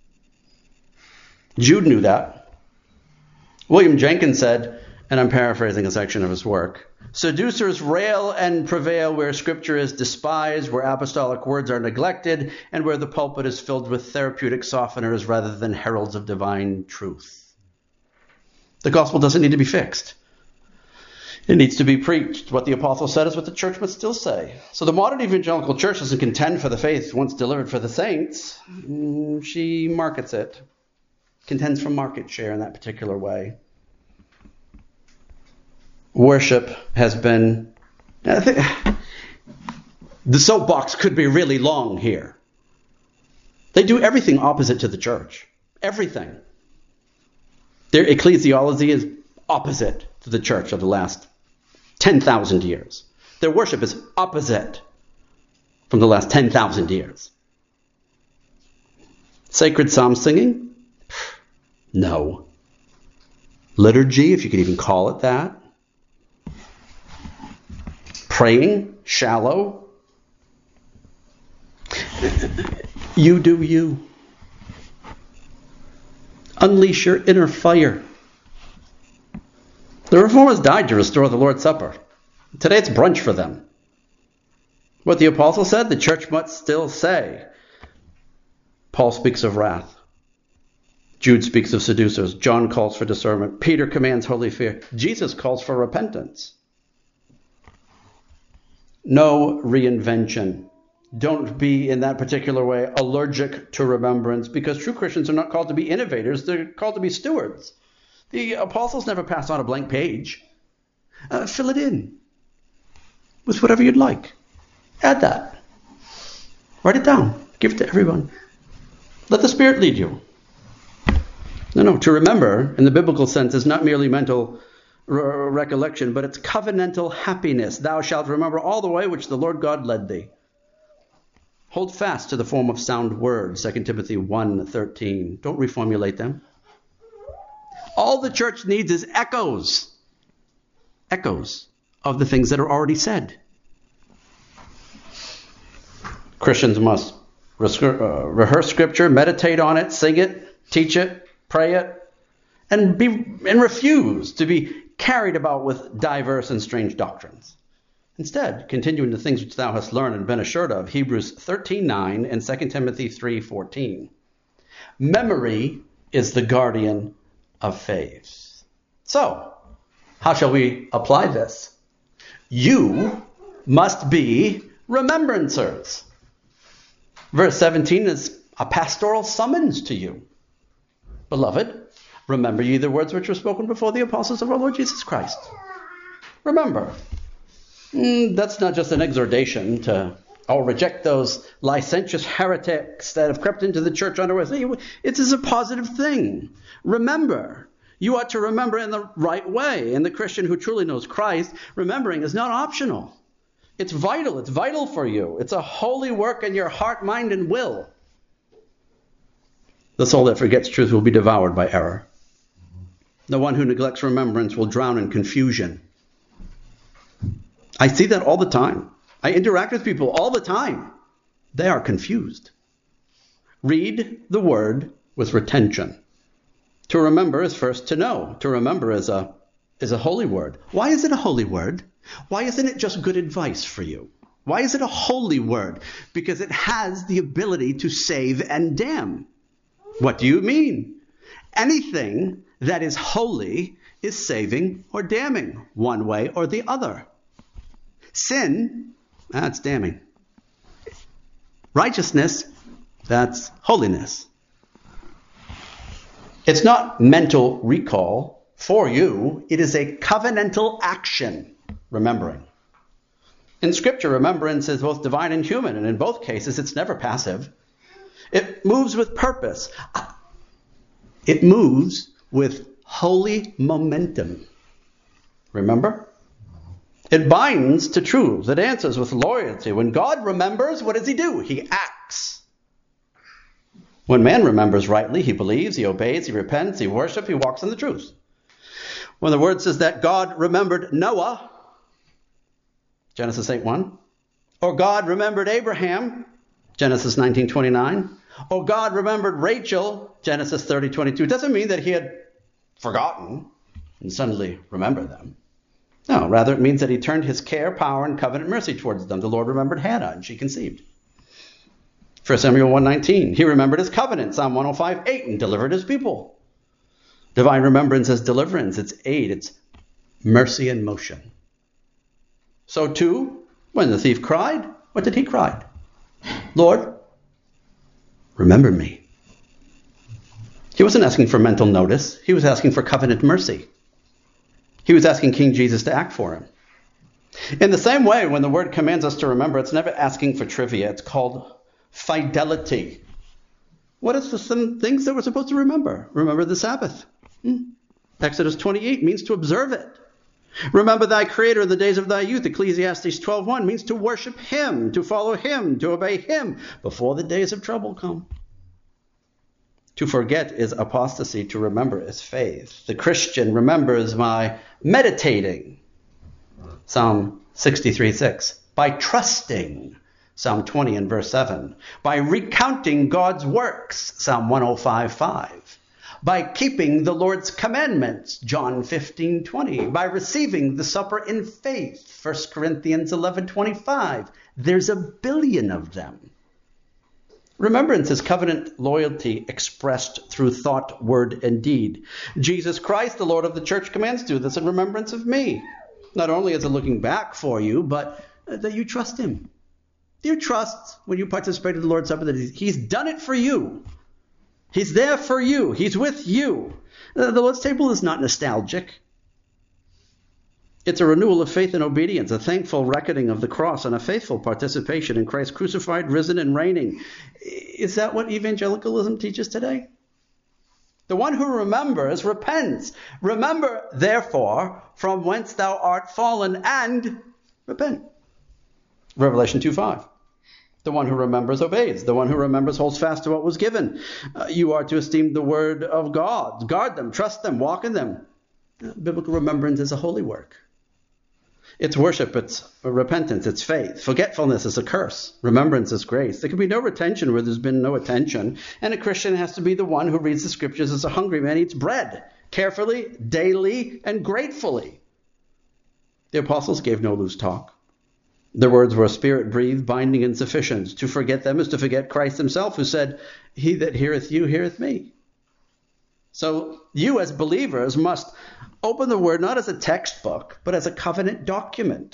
Jude knew that. William Jenkins said, and I'm paraphrasing a section of his work, seducers rail and prevail where scripture is despised, where apostolic words are neglected, and where the pulpit is filled with therapeutic softeners rather than heralds of divine truth. The gospel doesn't need to be fixed. It needs to be preached. What the apostle said is what the church must still say. So the modern evangelical church doesn't contend for the faith once delivered for the saints. She markets it. Contends for market share in that particular way. Worship has been... the soapbox could be really long here. They do everything opposite to the church. Everything. Their ecclesiology is opposite to the church of the last 10,000 years. Their worship is opposite from the last 10,000 years. Sacred psalm singing? No. Liturgy, if you could even call it that. Praying? Shallow. You do you. Unleash your inner fire. The Reformers died to restore the Lord's Supper. Today it's brunch for them. What the apostle said, the church must still say. Paul speaks of wrath. Jude speaks of seducers. John calls for discernment. Peter commands holy fear. Jesus calls for repentance. No reinvention. Don't be, in that particular way, allergic to remembrance, because true Christians are not called to be innovators. They're called to be stewards. The apostles never pass on a blank page. Fill it in with whatever you'd like. Add that. Write it down. Give it to everyone. Let the Spirit lead you. No. To remember, in the biblical sense, is not merely mental recollection, but it's covenantal happiness. Thou shalt remember all the way which the Lord God led thee. Hold fast to the form of sound words, 2 Timothy 1:13. Don't reformulate them. All the church needs is echoes of the things that are already said. Christians must rehearse scripture, meditate on it, sing it, teach it, pray it, and refuse to be carried about with diverse and strange doctrines. Instead, continue in the things which thou hast learned and been assured of, Hebrews 13:9 and 2 Timothy 3:14. Memory is the guardian of faith. So, how shall we apply this? You must be remembrancers. Verse 17 is a pastoral summons to you. Beloved, remember ye the words which were spoken before the apostles of our Lord Jesus Christ. Remember. That's not just an exhortation to reject those licentious heretics that have crept into the church unawares. It is a positive thing. Remember. You ought to remember in the right way. And the Christian who truly knows Christ, remembering is not optional. It's vital. It's vital for you. It's a holy work in your heart, mind, and will. The soul that forgets truth will be devoured by error. The one who neglects remembrance will drown in confusion. I see that all the time. I interact with people all the time. They are confused. Read the word with retention. To remember is first to know. To remember is a holy word. Why is it a holy word? Why isn't it just good advice for you? Why is it a holy word? Because it has the ability to save and damn. What do you mean? Anything that is holy is saving or damning, one way or the other. Sin, that's damning. Righteousness, that's holiness. It's not mental recall for you. It is a covenantal action, remembering. In Scripture, remembrance is both divine and human, and in both cases, it's never passive. It moves with purpose. It moves with holy momentum. Remember? It binds to truth. It answers with loyalty. When God remembers, what does he do? He acts. When man remembers rightly, he believes, he obeys, he repents, he worships, he walks in the truth. When the word says that God remembered Noah, Genesis 8:1, or God remembered Abraham, Genesis 19:29, or God remembered Rachel, Genesis 30:22, doesn't mean that he had forgotten and suddenly remembered them. No, rather it means that he turned his care, power, and covenant mercy towards them. The Lord remembered Hannah, and she conceived. 1 Samuel 1:19, he remembered his covenant, Psalm 105:8, and delivered his people. Divine remembrance is deliverance, it's aid, it's mercy in motion. So too, when the thief cried, what did he cry? Lord, remember me. He wasn't asking for mental notice. He was asking for covenant mercy. He was asking King Jesus to act for him. In the same way, when the word commands us to remember, it's never asking for trivia. It's called fidelity. What is some things that we're supposed to remember? Remember the Sabbath. Exodus 28 means to observe it. Remember thy Creator in the days of thy youth. Ecclesiastes 12:1 means to worship him, to follow him, to obey him before the days of trouble come. To forget is apostasy. To remember is faith. The Christian remembers by meditating, Psalm 63:6, by trusting, Psalm 20 and verse 7, by recounting God's works, Psalm 105:5, by keeping the Lord's commandments, John 15:20, by receiving the supper in faith, 1 Corinthians 11:25. There's a billion of them. Remembrance is covenant loyalty expressed through thought, word, and deed. Jesus Christ, the Lord of the church, commands, do this in remembrance of me. Not only is it looking back for you, but that you trust him. You trust when you participate in the Lord's Supper that he's done it for you. He's there for you. He's with you. The Lord's table is not nostalgic. It's a renewal of faith and obedience, a thankful reckoning of the cross, and a faithful participation in Christ crucified, risen, and reigning. Is that what evangelicalism teaches today? The one who remembers repents. Remember, therefore, from whence thou art fallen, and repent. Revelation 2:5. The one who remembers obeys. The one who remembers holds fast to what was given. You are to esteem the word of God. Guard them, trust them, walk in them. Biblical remembrance is a holy work. It's worship, it's repentance, it's faith. Forgetfulness is a curse. Remembrance is grace. There can be no retention where there's been no attention. And a Christian has to be the one who reads the scriptures as a hungry man eats bread, carefully, daily, and gratefully. The apostles gave no loose talk. Their words were spirit-breathed, binding, and sufficient. To forget them is to forget Christ himself, who said, he that heareth you heareth me. So you as believers must open the word not as a textbook, but as a covenant document.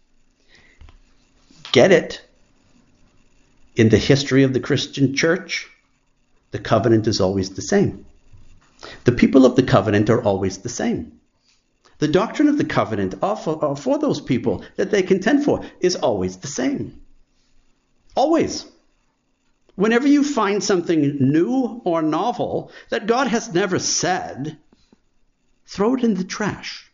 Get it? In the history of the Christian church, the covenant is always the same. The people of the covenant are always the same. The doctrine of the covenant for those people that they contend for is always the same. Always. Whenever you find something new or novel that God has never said, throw it in the trash.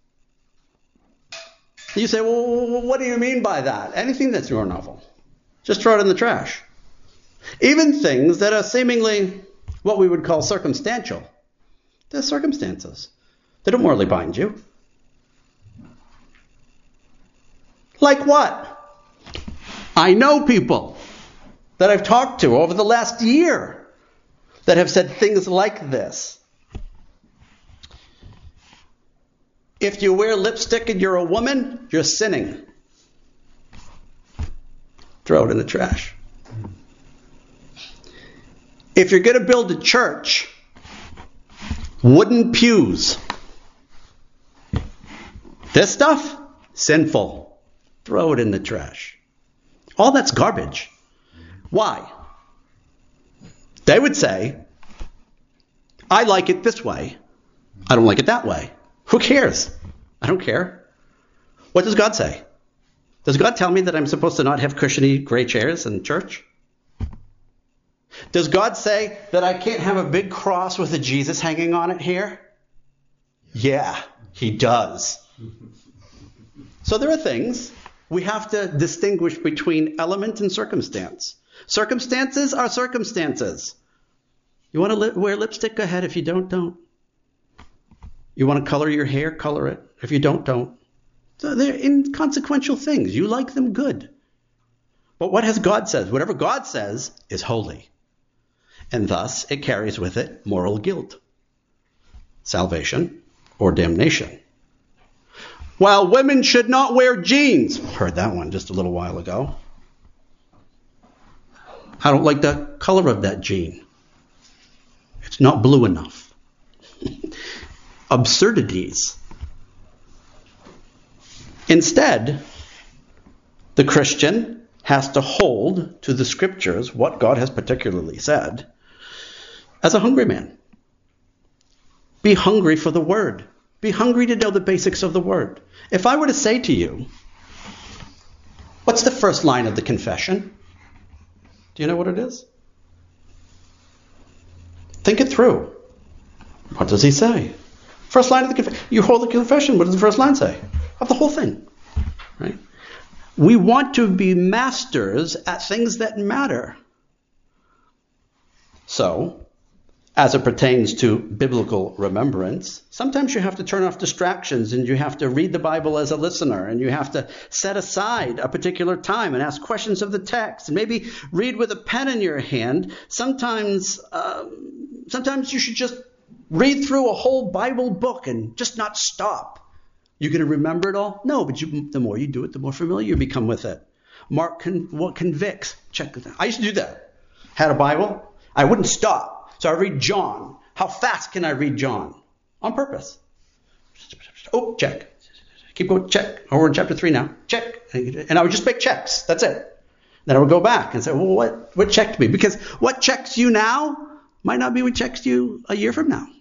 You say, well, what do you mean by that? Anything that's new or novel. Just throw it in the trash. Even things that are seemingly what we would call circumstantial. They're circumstances. They don't morally bind you. Like what? I know people that I've talked to over the last year that have said things like this. If you wear lipstick and you're a woman, you're sinning. Throw it in the trash. If you're going to build a church, wooden pews. This stuff, sinful. Throw it in the trash. All that's garbage. Why? They would say, I like it this way. I don't like it that way. Who cares? I don't care. What does God say? Does God tell me that I'm supposed to not have cushiony gray chairs in church? Does God say that I can't have a big cross with a Jesus hanging on it here? Yeah, he does. So there are things we have to distinguish between element and circumstance. Circumstances are circumstances. You want to wear lipstick? Go ahead. If you don't, don't. You want to color your hair? Color it. If you don't, don't. So they're inconsequential things. You like them, good. But what has God said? Whatever God says is holy. And thus it carries with it moral guilt, salvation, or damnation. While women should not wear jeans. Heard that one just a little while ago. I don't like the color of that jean. It's not blue enough. Absurdities. Instead, the Christian has to hold to the scriptures, what God has particularly said, as a hungry man. Be hungry for the word. Be hungry to know the basics of the word. If I were to say to you, what's the first line of the confession? Do you know what it is? Think it through. What does he say? First line of the confession. You hold the confession. What does the first line say? Of the whole thing. Right? We want to be masters at things that matter. So, as it pertains to biblical remembrance, sometimes you have to turn off distractions and you have to read the Bible as a listener and you have to set aside a particular time and ask questions of the text and maybe read with a pen in your hand. Sometimes you should just read through a whole Bible book and just not stop. You're going to remember it all? No, but the more you do it, the more familiar you become with it. Mark what convicts. Check that. I used to do that. Had a Bible. I wouldn't stop. So I read John. How fast can I read John? On purpose. Oh, check. Keep going, check. Oh, we're in chapter 3 now. Check. And I would just make checks. That's it. Then I would go back and say, well, what checked me? Because what checks you now might not be what checks you a year from now.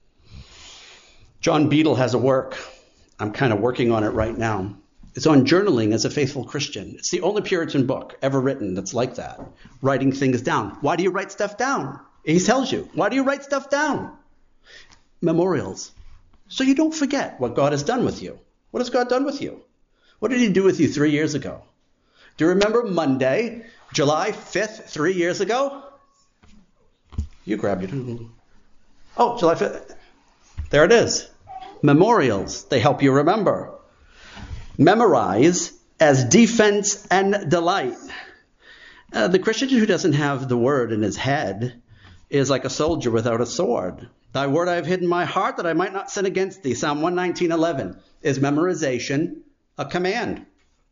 John Beadle has a work. I'm kind of working on it right now. It's on journaling as a faithful Christian. It's the only Puritan book ever written that's like that. Writing things down. Why do you write stuff down? He tells you. Why do you write stuff down? Memorials. So you don't forget what God has done with you. What has God done with you? What did he do with you 3 years ago? Do you remember Monday, July 5th, 3 years ago? You grab it. Oh, July 5th. There it is. Memorials. They help you remember. Memorize as defense and delight. The Christian who doesn't have the word in his head is like a soldier without a sword. Thy word I have hidden in my heart that I might not sin against thee. Psalm 119:11. Is memorization a command?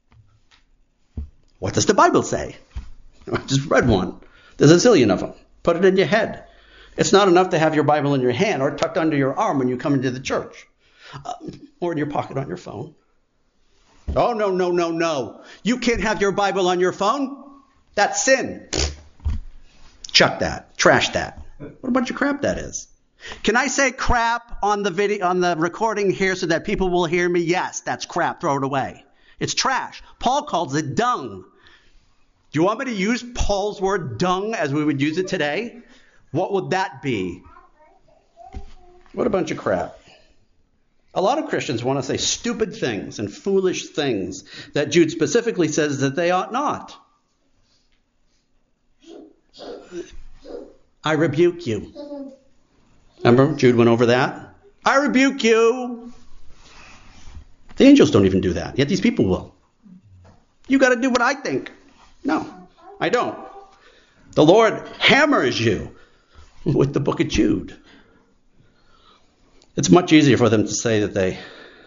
What does the Bible say? I just read one. There's a zillion of them. Put it in your head. It's not enough to have your Bible in your hand or tucked under your arm when you come into the church. Or in your pocket on your phone. Oh, no. You can't have your Bible on your phone. That's sin. Chuck that. Trash that. What a bunch of crap that is. Can I say crap on the video, on the recording here so that people will hear me? Yes, that's crap. Throw it away. It's trash. Paul calls it dung. Do you want me to use Paul's word dung as we would use it today? What would that be? What a bunch of crap. A lot of Christians want to say stupid things and foolish things that Jude specifically says that they ought not. I rebuke you. Remember, Jude went over that? I rebuke you. The angels don't even do that, yet these people will. You got to do what I think. No, I don't. The Lord hammers you with the book of Jude. It's much easier for them to say that they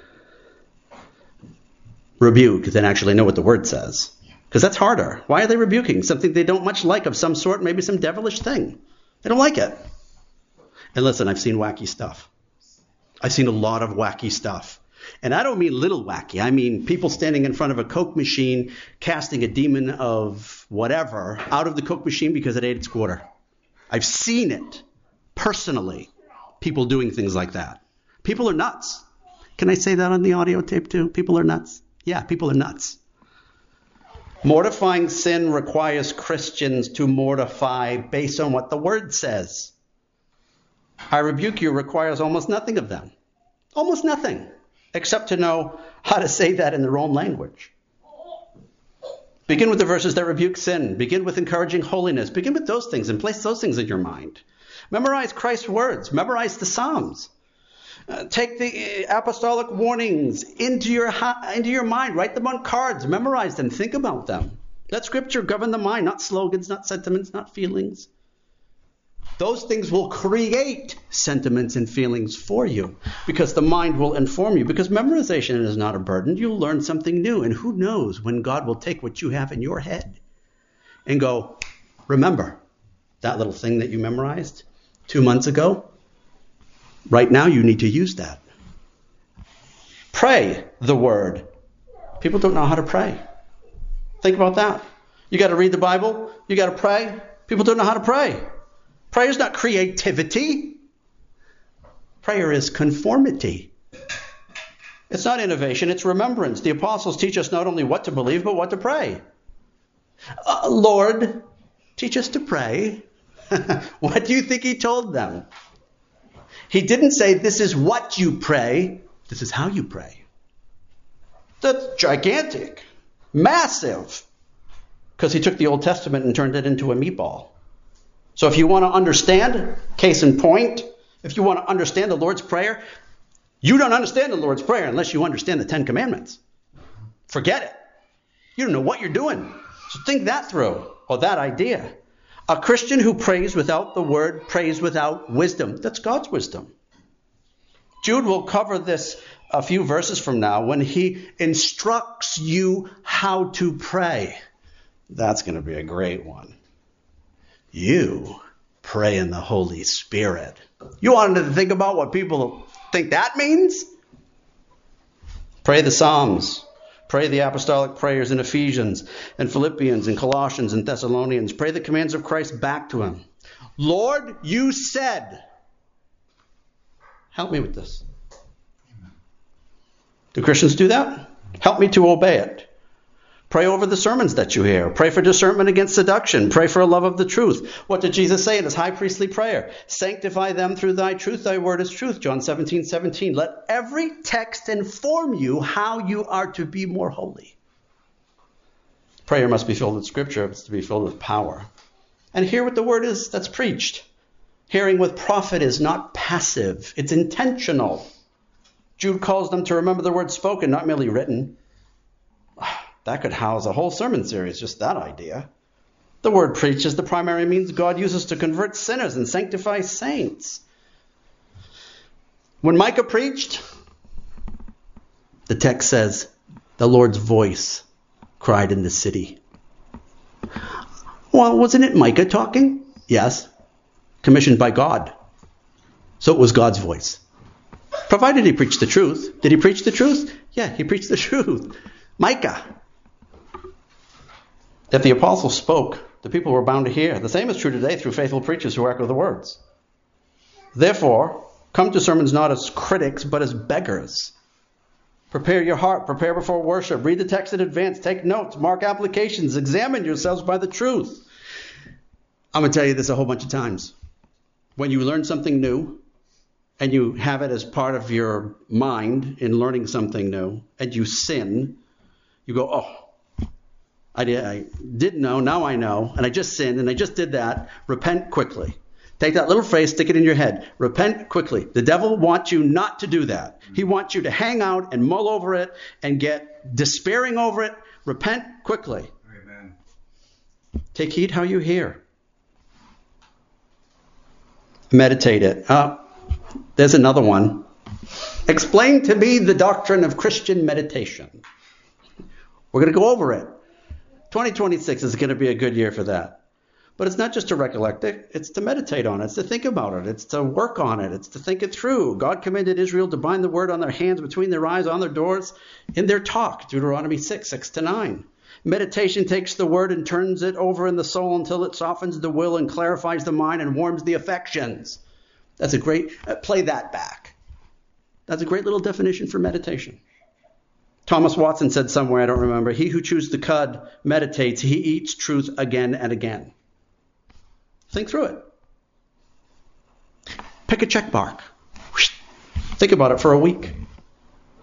rebuke than actually know what the word says. Because that's harder. Why are they rebuking? Something they don't much like of some sort, maybe some devilish thing. They don't like it. And listen, I've seen wacky stuff. I've seen a lot of wacky stuff. And I don't mean little wacky. I mean people standing in front of a Coke machine, casting a demon of whatever out of the Coke machine because it ate its quarter. I've seen it personally. People doing things like that. People are nuts. Can I say that on the audio tape too? People are nuts. Yeah, people are nuts. Mortifying sin requires Christians to mortify based on what the word says. I rebuke you requires almost nothing of them. Almost nothing. except to know how to say that in their own language. Begin with the verses that rebuke sin. Begin with encouraging holiness. Begin with those things and place those things in your mind. Memorize Christ's words. Memorize the Psalms. Take the apostolic warnings into your mind. Write them on cards. Memorize them. Think about them. Let Scripture govern the mind, not slogans, not sentiments, not feelings. Those things will create sentiments and feelings for you because the mind will inform you. Because memorization is not a burden. You'll learn something new. And who knows when God will take what you have in your head and go, remember that little thing that you memorized 2 months ago? Right now you need to use that. Pray the word. People don't know how to pray. Think about that. You got to read the Bible. You got to pray. People don't know how to pray. Prayer is not creativity. Prayer is conformity. It's not innovation, it's remembrance. The apostles teach us not only what to believe, but what to pray. Lord, teach us to pray. What do you think he told them? He didn't say, this is what you pray, this is how you pray. That's gigantic, massive, because he took the Old Testament and turned it into a meatball. So if you want to understand, case in point, if you want to understand the Lord's Prayer, you don't understand the Lord's Prayer unless you understand the Ten Commandments. Forget it. You don't know what you're doing. So think that through, or that idea. A Christian who prays without the word prays without wisdom. That's God's wisdom. Jude will cover this a few verses from now when he instructs you how to pray. That's going to be a great one. You pray in the Holy Spirit. You wanted to think about what people think that means? Pray the Psalms. Pray the apostolic prayers in Ephesians and Philippians and Colossians and Thessalonians. Pray the commands of Christ back to him. Lord, you said. Help me with this. Do Christians do that? Help me to obey it. Pray over the sermons that you hear. Pray for discernment against seduction. Pray for a love of the truth. What did Jesus say in his high priestly prayer? Sanctify them through thy truth. Thy word is truth. John 17:17. Let every text inform you how you are to be more holy. Prayer must be filled with Scripture. It's to be filled with power. And hear what the word is that's preached. Hearing with profit is not passive. It's intentional. Jude calls them to remember the word spoken, not merely written. That could house a whole sermon series, just that idea. The word preached is the primary means God uses to convert sinners and sanctify saints. When Micah preached, the text says, the Lord's voice cried in the city. Well, wasn't it Micah talking? Yes. Commissioned by God. So it was God's voice. Provided he preached the truth. Did he preach the truth? Yeah, he preached the truth. Micah. If the apostles spoke, the people were bound to hear. The same is true today through faithful preachers who echo the words. Therefore, come to sermons not as critics, but as beggars. Prepare your heart. Prepare before worship. Read the text in advance. Take notes. Mark applications. Examine yourselves by the truth. I'm going to tell you this a whole bunch of times. When you learn something new, and you have it as part of your mind in learning something new, and you sin, you go, oh, I didn't know, now I know, and I just sinned, and I just did that. Repent quickly. Take that little phrase, stick it in your head. Repent quickly. The devil wants you not to do that. He wants you to hang out and mull over it and get despairing over it. Repent quickly. Amen. Take heed how you hear. Meditate it. There's another one. Explain to me the doctrine of Christian meditation. We're going to go over it. 2026 is going to be a good year for that. But it's not just to recollect it. It's to meditate on it. It's to think about it. It's to work on it. It's to think it through. God commanded Israel to bind the word on their hands, between their eyes, on their doors, in their talk. Deuteronomy 6:6-9. Meditation takes the word and turns it over in the soul until it softens the will and clarifies the mind and warms the affections. That's a great, play that back. That's a great little definition for meditation. Thomas Watson said somewhere, I don't remember, he who chews the cud meditates, he eats truth again and again. Think through it. Pick a check mark. Think about it for a week.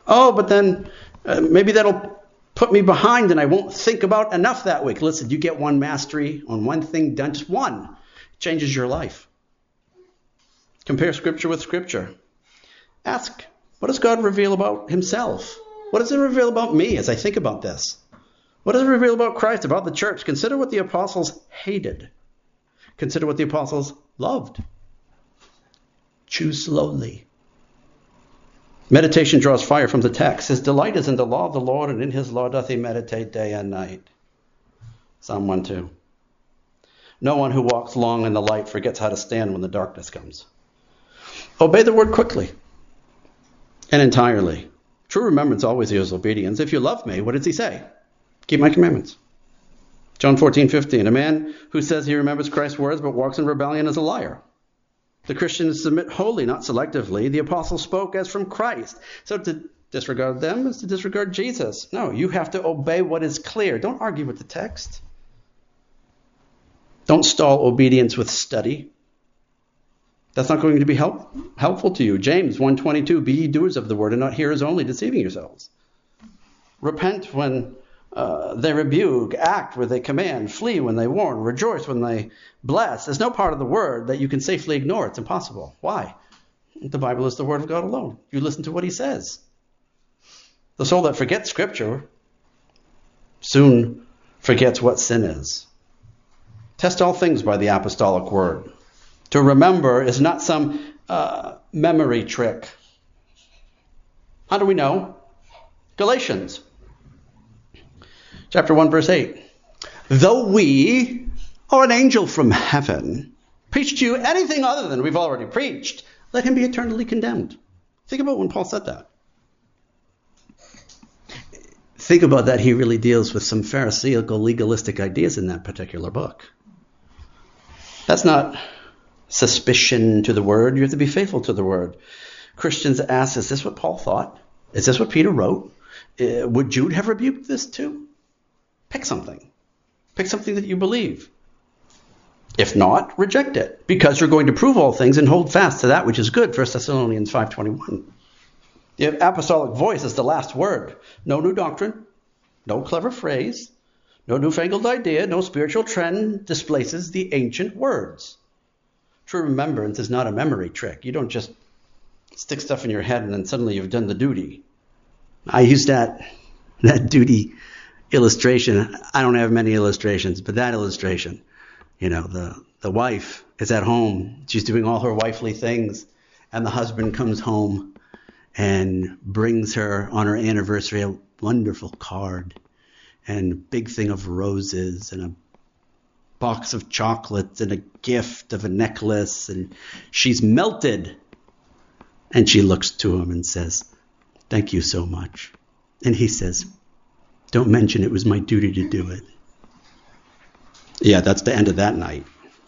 Oh, but then maybe that'll put me behind and I won't think about enough that week. Listen, you get one mastery on one thing done, just one, it changes your life. Compare Scripture with Scripture. Ask, what does God reveal about himself? What does it reveal about me as I think about this? What does it reveal about Christ, about the church? Consider what the apostles hated. Consider what the apostles loved. Choose slowly. Meditation draws fire from the text. His delight is in the law of the Lord, and in his law doth he meditate day and night. Psalm 1:2. No one who walks long in the light forgets how to stand when the darkness comes. Obey the word quickly and entirely. True remembrance always yields obedience. If you love me, what does he say? Keep my commandments. John 14:15. A man who says he remembers Christ's words but walks in rebellion is a liar. The Christians submit wholly, not selectively. The apostles spoke as from Christ. So to disregard them is to disregard Jesus. No, you have to obey what is clear. Don't argue with the text. Don't stall obedience with study. That's not going to be helpful to you. James 1:22, be ye doers of the word and not hearers only, deceiving yourselves. Repent when they rebuke, act where they command, flee when they warn, rejoice when they bless. There's no part of the word that you can safely ignore. It's impossible. Why? The Bible is the word of God alone. You listen to what he says. The soul that forgets Scripture soon forgets what sin is. Test all things by the apostolic word. To remember is not some memory trick. How do we know? Galatians chapter 1, verse 8. Though we, or an angel from heaven, preach to you anything other than we've already preached, let him be eternally condemned. Think about when Paul said that. Think about that. He really deals with some Pharisaical, legalistic ideas in that particular book. That's not suspicion to the word. You have to be faithful to the word. Christians ask, is this what Paul thought? Is this what Peter wrote? Would Jude have rebuked this too? Pick something. Pick something that you believe. If not, reject it, because you're going to prove all things and hold fast to that which is good. 1 Thessalonians 5:21. The apostolic voice is the last word. No new doctrine, no clever phrase, no newfangled idea, no spiritual trend displaces the ancient words. True remembrance is not a memory trick. You don't just stick stuff in your head and then suddenly you've done the duty. I use that duty illustration. I don't have many illustrations, but that illustration, the wife is at home. She's doing all her wifely things, and the husband comes home and brings her on her anniversary a wonderful card and a big thing of roses and a box of chocolates and a gift of a necklace, and she's melted. And she looks to him and says, "Thank you so much." And he says, "Don't mention it was my duty to do it." Yeah, that's the end of that night.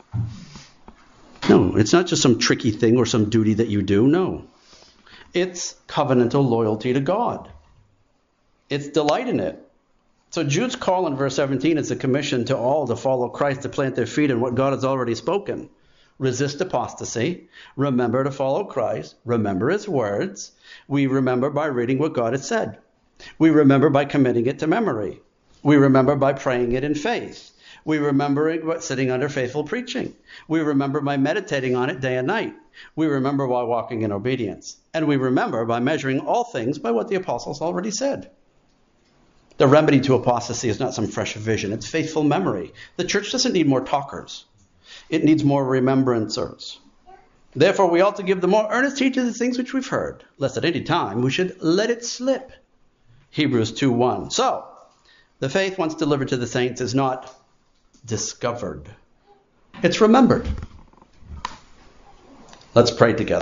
No, it's not just some tricky thing or some duty that you do. No. It's covenantal loyalty to God. It's delight in it. So Jude's call in verse 17 is a commission to all to follow Christ, to plant their feet in what God has already spoken. Resist apostasy. Remember to follow Christ. Remember his words. We remember by reading what God has said. We remember by committing it to memory. We remember by praying it in faith. We remember it by sitting under faithful preaching. We remember by meditating on it day and night. We remember by walking in obedience. And we remember by measuring all things by what the apostles already said. The remedy to apostasy is not some fresh vision. It's faithful memory. The church doesn't need more talkers. It needs more remembrancers. Therefore, we ought to give the more earnest heed to the things which we've heard, lest at any time we should let it slip. Hebrews 2:1. So, the faith once delivered to the saints is not discovered. It's remembered. Let's pray together.